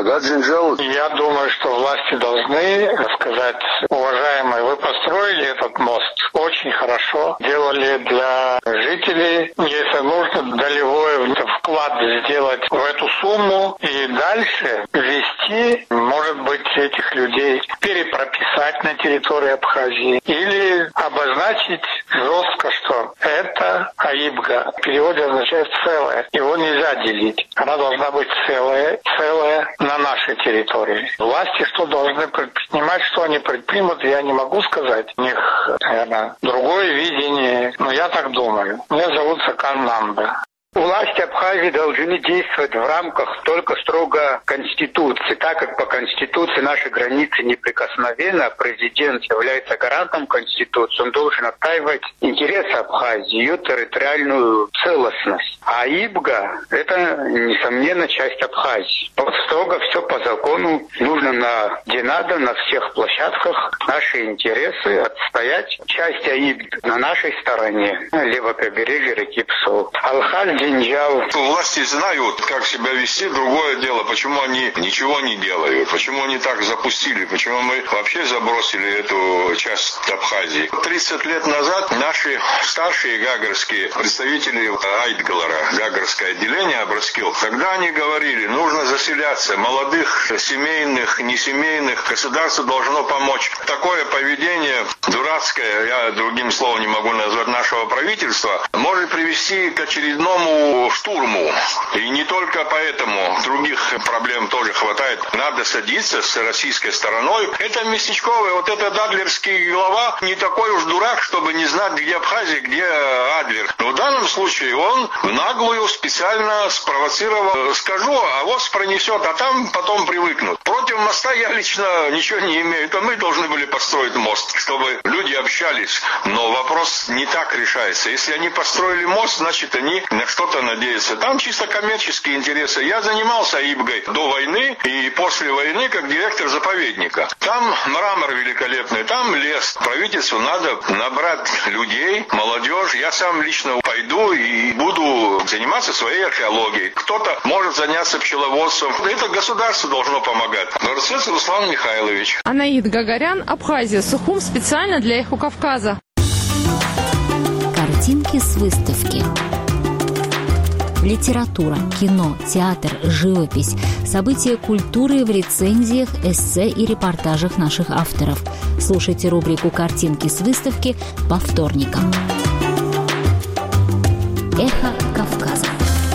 Speaker 3: Я думаю, что власти должны сказать: уважаемые, вы построили этот мост очень хорошо, делали для жителей, если нужно, долевой вклад сделать в эту сумму и дальше ввести, может быть, этих людей перепрописать на территории Абхазии или обозначить жестко, что это АИБГа. В переводе означает целое. Его нельзя делить. Она должна быть целая на нашей территории. Власти что должны предпринимать, что они предпримут, я не могу сказать. У них, наверное, другое видение. Но я так думаю. Меня зовут Сакан Нанда.
Speaker 22: Власти Абхазии должны действовать в рамках только строго Конституции, так как по Конституции наши границы неприкосновенны, а президент является гарантом Конституции, он должен отстаивать интересы Абхазии, ее территориальную целостность. А АИБГа – это, несомненно, часть Абхазии. Вот строго все по закону, нужно где надо, на всех площадках наши интересы отстоять. Часть АИБГи на нашей стороне, либо побережье реки Псол. Алхаль кинжал.
Speaker 5: Власти знают, как себя вести, другое дело, почему они ничего не делают, почему они так запустили, почему мы вообще забросили эту часть Абхазии. 30 лет назад наши старшие гагарские представители Айтгалара, гагарское отделение Абраскил, тогда они говорили, нужно заселяться, молодых, семейных, несемейных, государство должно помочь. Такое поведение дурацкое, я другим словом не могу назвать, нашего правительства, может привести к очередному штурму. И не только поэтому, других проблем тоже хватает. Надо садиться с российской стороной. Это местечковый, вот этот адлерский глава не такой уж дурак, чтобы не знать, где Абхазия, где Адлер. Но в данном случае он в наглую специально спровоцировал. Скажу, а ВОЗ пронесет, а там потом привыкнут. Против моста я лично ничего не имею. Это мы должны были построить мост, чтобы люди общались. Но вопрос не так решается. Если они построили мост, значит они на что-то надеются. Там чисто коммерческие интересы. Я занимался Ибгой до войны и после войны как директор заповедника. Там мрамор великолепный, там лес. Правительству надо набрать людей, молодежь. Я сам лично пойду и буду заниматься своей археологией. Кто-то может заняться пчеловодством. Это государство должно помогать. Горцец Руслан Михайлович.
Speaker 6: Анаид Гагарян, Абхазия, Сухум специально для Эхо Кавказа.
Speaker 4: Картинки с выставки. Литература, кино, театр, живопись. События культуры в рецензиях, эссе и репортажах наших авторов. Слушайте рубрику «Картинки с выставки» по вторникам. Эхо Кавказа.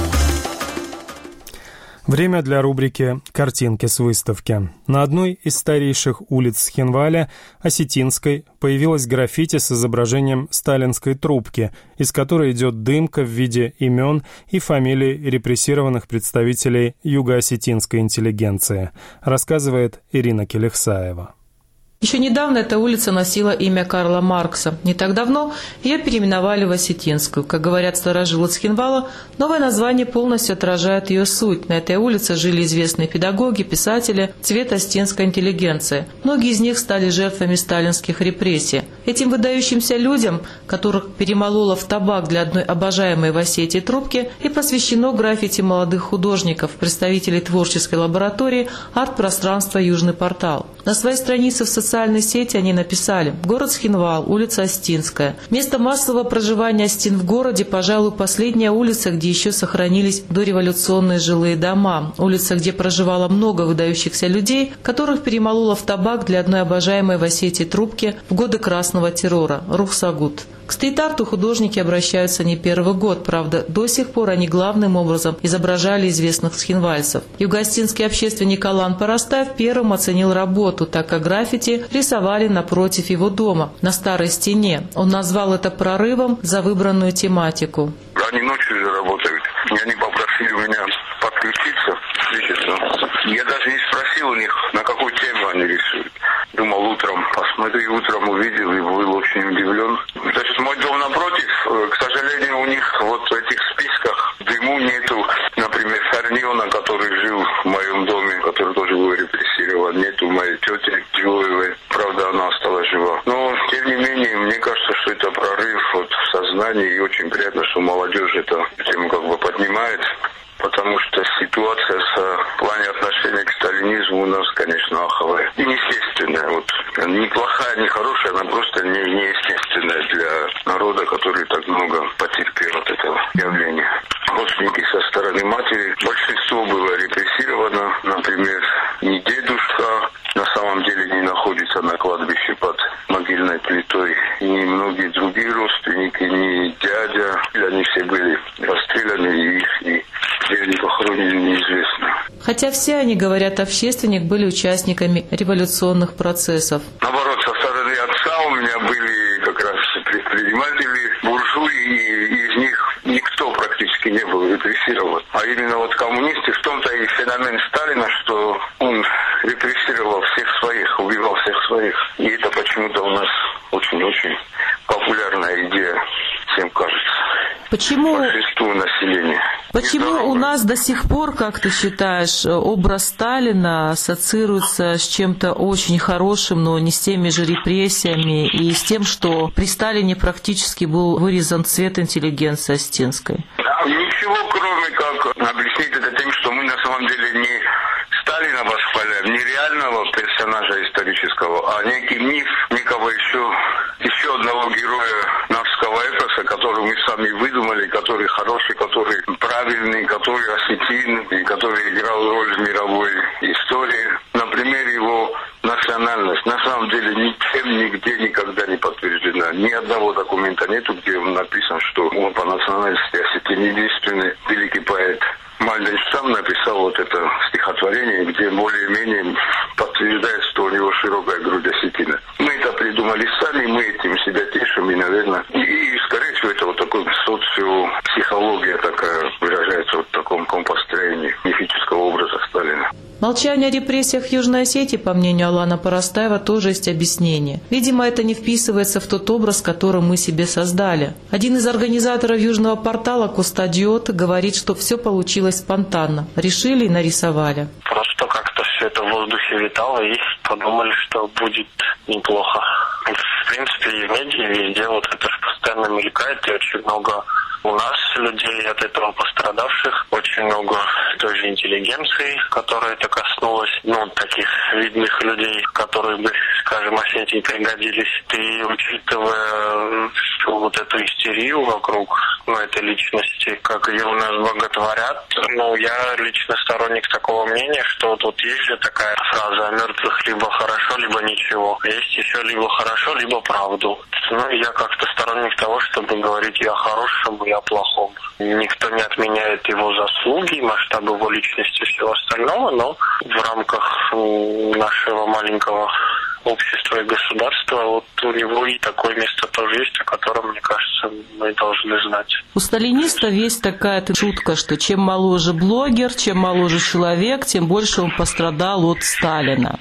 Speaker 1: Время для рубрики «Картинки с выставки». На одной из старейших улиц Схинваля, Осетинской, появилось граффити с изображением сталинской трубки, из которой идет дымка в виде имен и фамилий репрессированных представителей юго-осетинской интеллигенции, рассказывает Ирина Келехсаева.
Speaker 23: Еще недавно эта улица носила имя Карла Маркса. Не так давно ее переименовали в Осетинскую. Как говорят старожилы Цхинвала, новое название полностью отражает ее суть. На этой улице жили известные педагоги, писатели, цвет осетинской интеллигенции. Многие из них стали жертвами сталинских репрессий. Этим выдающимся людям, которых перемололо в табак для одной обожаемой в Осетии трубки, и посвящено граффити молодых художников, представителей творческой лаборатории арт-пространства «Южный портал». На своей странице в социальной сети они написали: «Город Схинвал, улица Остинская. Место массового проживания остин в городе, пожалуй, последняя улица, где еще сохранились дореволюционные жилые дома. Улица, где проживало много выдающихся людей, которых перемололо в табак для одной обожаемой в Осетии трубки в годы красного террора. Рухсагут». К стрит-арту художники обращаются не первый год, правда, до сих пор они главным образом изображали известных схинвальцев. Юго-осетинский общественник Алан Парастаев первым оценил работу, так как граффити рисовали напротив его дома, на старой стене. Он назвал это прорывом за выбранную тематику.
Speaker 5: Они ночью же работают, и они попросили меня подключиться лично. Я даже не спросил у них, на какую тему они рисуют. Думал, утром посмотрю, утром увидел и был очень удивлен. Значит, мой дом напротив, к сожалению, у них вот в этих списках дыму нету, например, Сарниона, который жил в моем доме, который тоже был репрессирован, нету моей тети Джуевой. Правда, она осталась жива. Но, тем не менее, мне кажется, что это прорыв вот в сознании, и очень приятно, что молодежь эту тему как бы поднимает. Потому что ситуация в плане отношения к сталинизму у нас, конечно, аховая. И неестественная. Вот. Не плохая, не хорошая, она просто неестественная для народа, который так много потерпел от этого явления. Родственники со стороны матери, большинство было репрессировано. Например, ни дедушка на самом деле не находится на кладбище под могильной плитой, ни многие другие родственники, ни дядя. Они все были расстреляны, и их где они похоронены, неизвестно.
Speaker 23: Хотя все они, говорят, общественник, были участниками революционных процессов.
Speaker 5: Наоборот, со стороны отца у меня были как раз предприниматели, буржуи, и из них никто практически не был репрессирован. А именно вот коммунисты, в том-то и феномен Сталина, что он репрессировал всех своих, убивал всех своих. И это почему-то у нас очень-очень популярная идея, всем кажется.
Speaker 23: Почему
Speaker 5: большинству населения?
Speaker 23: Почему у нас до сих пор, как ты считаешь, образ Сталина ассоциируется с чем-то очень хорошим, но не с теми же репрессиями и с тем, что при Сталине практически был вырезан цвет интеллигенции остинской?
Speaker 3: Ничего, кроме как объяснить это тем, что мы на самом деле не Сталина восхваляем, не реального персонажа исторического, а некий миф, некого еще одного героя навского эпоса, который мы сами выдумали, который хороший, который правильный, который осветин, и который играл роль в мировой истории. На примере его национальность на самом деле ничем, нигде, никогда не подтверждена. Ни одного документа нету, где написано, что он по национальности осетин, единственный великий поэт. Мальден сам написал вот это стихотворение, где более-менее подтверждает, что у него широкая грудь осетина. Мы это придумали сами, мы этим себя тешим, и, наверное, и скорее всего, это вот такой социопсихология такая выражается вот в таком построении мифического образа Сталина.
Speaker 23: Молчание о репрессиях в Южной Осетии, по мнению Алана Парастаева, тоже есть объяснение. Видимо, это не вписывается в тот образ, который мы себе создали. Один из организаторов Южного портала, Кустадиот, говорит, что все получилось спонтанно. Решили и нарисовали.
Speaker 7: Просто как-то все это в воздухе витало и подумали, что будет неплохо. В принципе, и в медиа везде вот это же постоянно мелькает, и очень много у нас людей от этого пострадавших, очень много той же интеллигенции, которая это коснулась, таких видных людей, которые бы, скажем, Осетии пригодились. И учитывая всю вот эту истерию вокруг этой личности, как ее у нас боготворят, я лично сторонник такого мнения, что тут есть же такая фраза о мертвых либо хорошо, либо ничего. Есть еще либо хорошо, либо правду. Я как-то сторонник того, чтобы говорить и о хорошем, и о плохом. Никто не отменяет его заслуги, масштаб его личности и всего остального, но в рамках нашего маленького общества и государства вот у него и такое место тоже есть, о котором, мне кажется, мы должны знать.
Speaker 23: У сталинистов есть такая шутка, что чем моложе блогер, чем моложе человек, тем больше он пострадал от Сталина.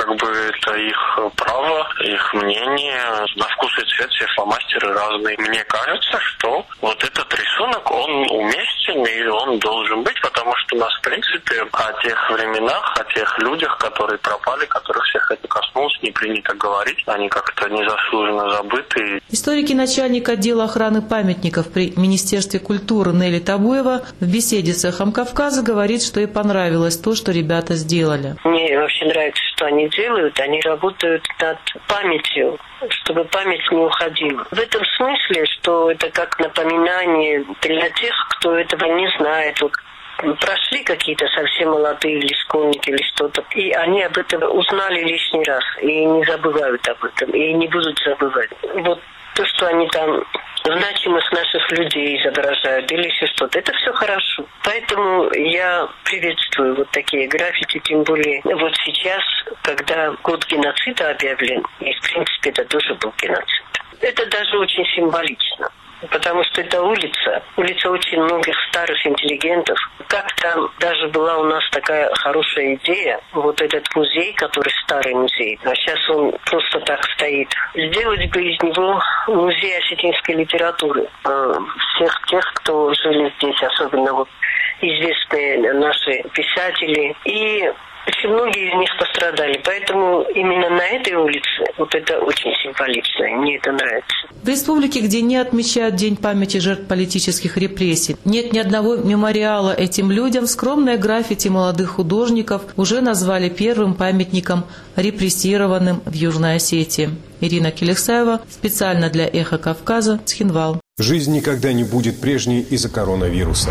Speaker 7: Это их право, их мнение. На вкус и цвет все фломастеры разные. Мне кажется, что вот этот рисунок, он уместен и он должен быть, потому что у нас, в принципе, о тех временах, о тех людях, которые пропали, которых всех это коснулось, не принято говорить. Они как-то незаслуженно забыты.
Speaker 23: Историк и начальник отдела охраны памятников при Министерстве культуры Нелли Табуева в беседе с «Эхом Кавказа» говорит, что ей понравилось то, что ребята сделали.
Speaker 8: Мне вообще нравится, что они делают. Они работают над памятью, чтобы память не уходила. В этом смысле, что это как напоминание для тех, кто этого не знает. Прошли какие-то совсем молодые или школьники или что-то, и они об этом узнали лишний раз, и не забывают об этом, и не будут забывать. Вот то, что они там значимость наших людей изображают или еще что-то, это все хорошо. Поэтому я приветствую вот такие граффити, тем более вот сейчас, когда год геноцида объявлен, и в принципе это тоже был геноцид. Это даже очень символично. Потому что это улица очень многих старых интеллигентов. Как-то даже была у нас такая хорошая идея, вот этот музей, который старый музей, а сейчас он просто так стоит. Сделать бы из него музей осетинской литературы. Всех тех, кто жили здесь, особенно вот известные наши писатели. И очень многие из них пострадали. Поэтому именно на этой улице вот это очень символично, и мне это нравится.
Speaker 23: В республике, где не отмечают День памяти жертв политических репрессий, нет ни одного мемориала этим людям, скромное граффити молодых художников уже назвали первым памятником репрессированным в Южной Осетии. Ирина Келексаева специально для «Эхо Кавказа», Цхинвал.
Speaker 15: Жизнь никогда не будет прежней из-за коронавируса.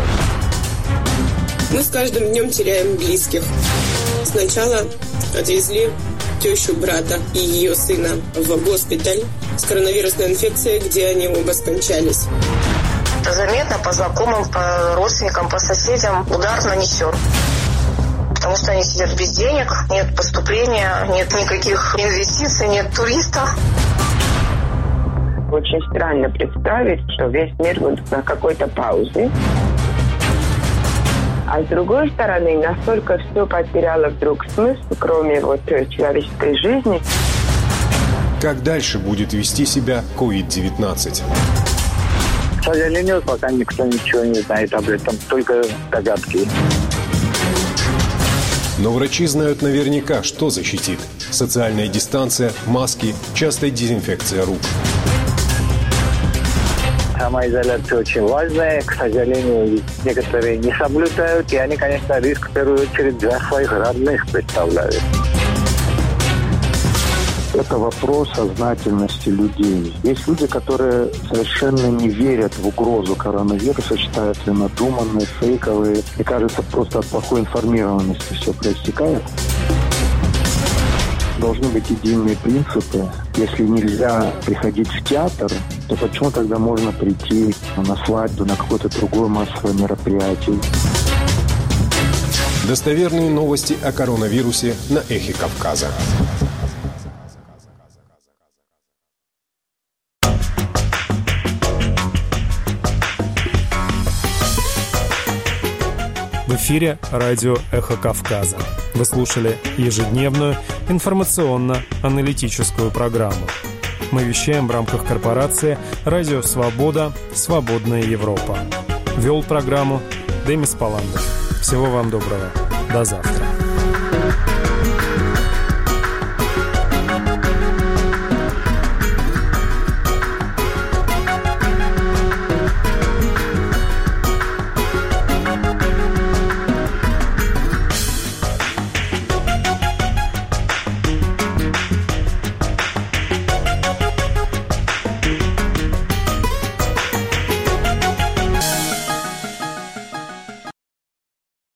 Speaker 9: Мы с каждым днем теряем близких. Сначала отвезли тещу брата и ее сына в госпиталь с коронавирусной инфекцией, где они оба скончались.
Speaker 24: Заметно по знакомым, по родственникам, по соседям удар нанесен. Потому что они сидят без денег, нет поступления, нет никаких инвестиций, нет туристов.
Speaker 25: Очень странно представить, что весь мир будет на какой-то паузе. А с другой стороны, настолько все потеряло вдруг смысл, кроме человеческой жизни.
Speaker 15: Как дальше будет вести себя COVID-19?
Speaker 10: К сожалению, пока никто ничего не знает об этом, только догадки.
Speaker 15: Но врачи знают наверняка, что защитит. Социальная дистанция, маски, частая дезинфекция рук.
Speaker 2: самоизоляция очень важная. К сожалению, некоторые не соблюдают, и они, конечно, риск в первую очередь для своих родных представляют.
Speaker 11: Это вопрос сознательности людей. Есть люди, которые совершенно не верят в угрозу коронавируса, считают ее надуманной, фейковой. Мне кажется, просто от плохой информированности все проистекает. Должны быть единые принципы. Если нельзя приходить в театр, то почему тогда можно прийти на свадьбу, на какое-то другое массовое мероприятие?
Speaker 15: Достоверные новости о коронавирусе на Эхе Кавказа.
Speaker 1: В эфире радио «Эхо Кавказа». Вы слушали ежедневную информационно-аналитическую программу. Мы вещаем в рамках корпорации «Радио Свобода. Свободная Европа». Вел программу Демис Паландов. Всего вам доброго. До завтра.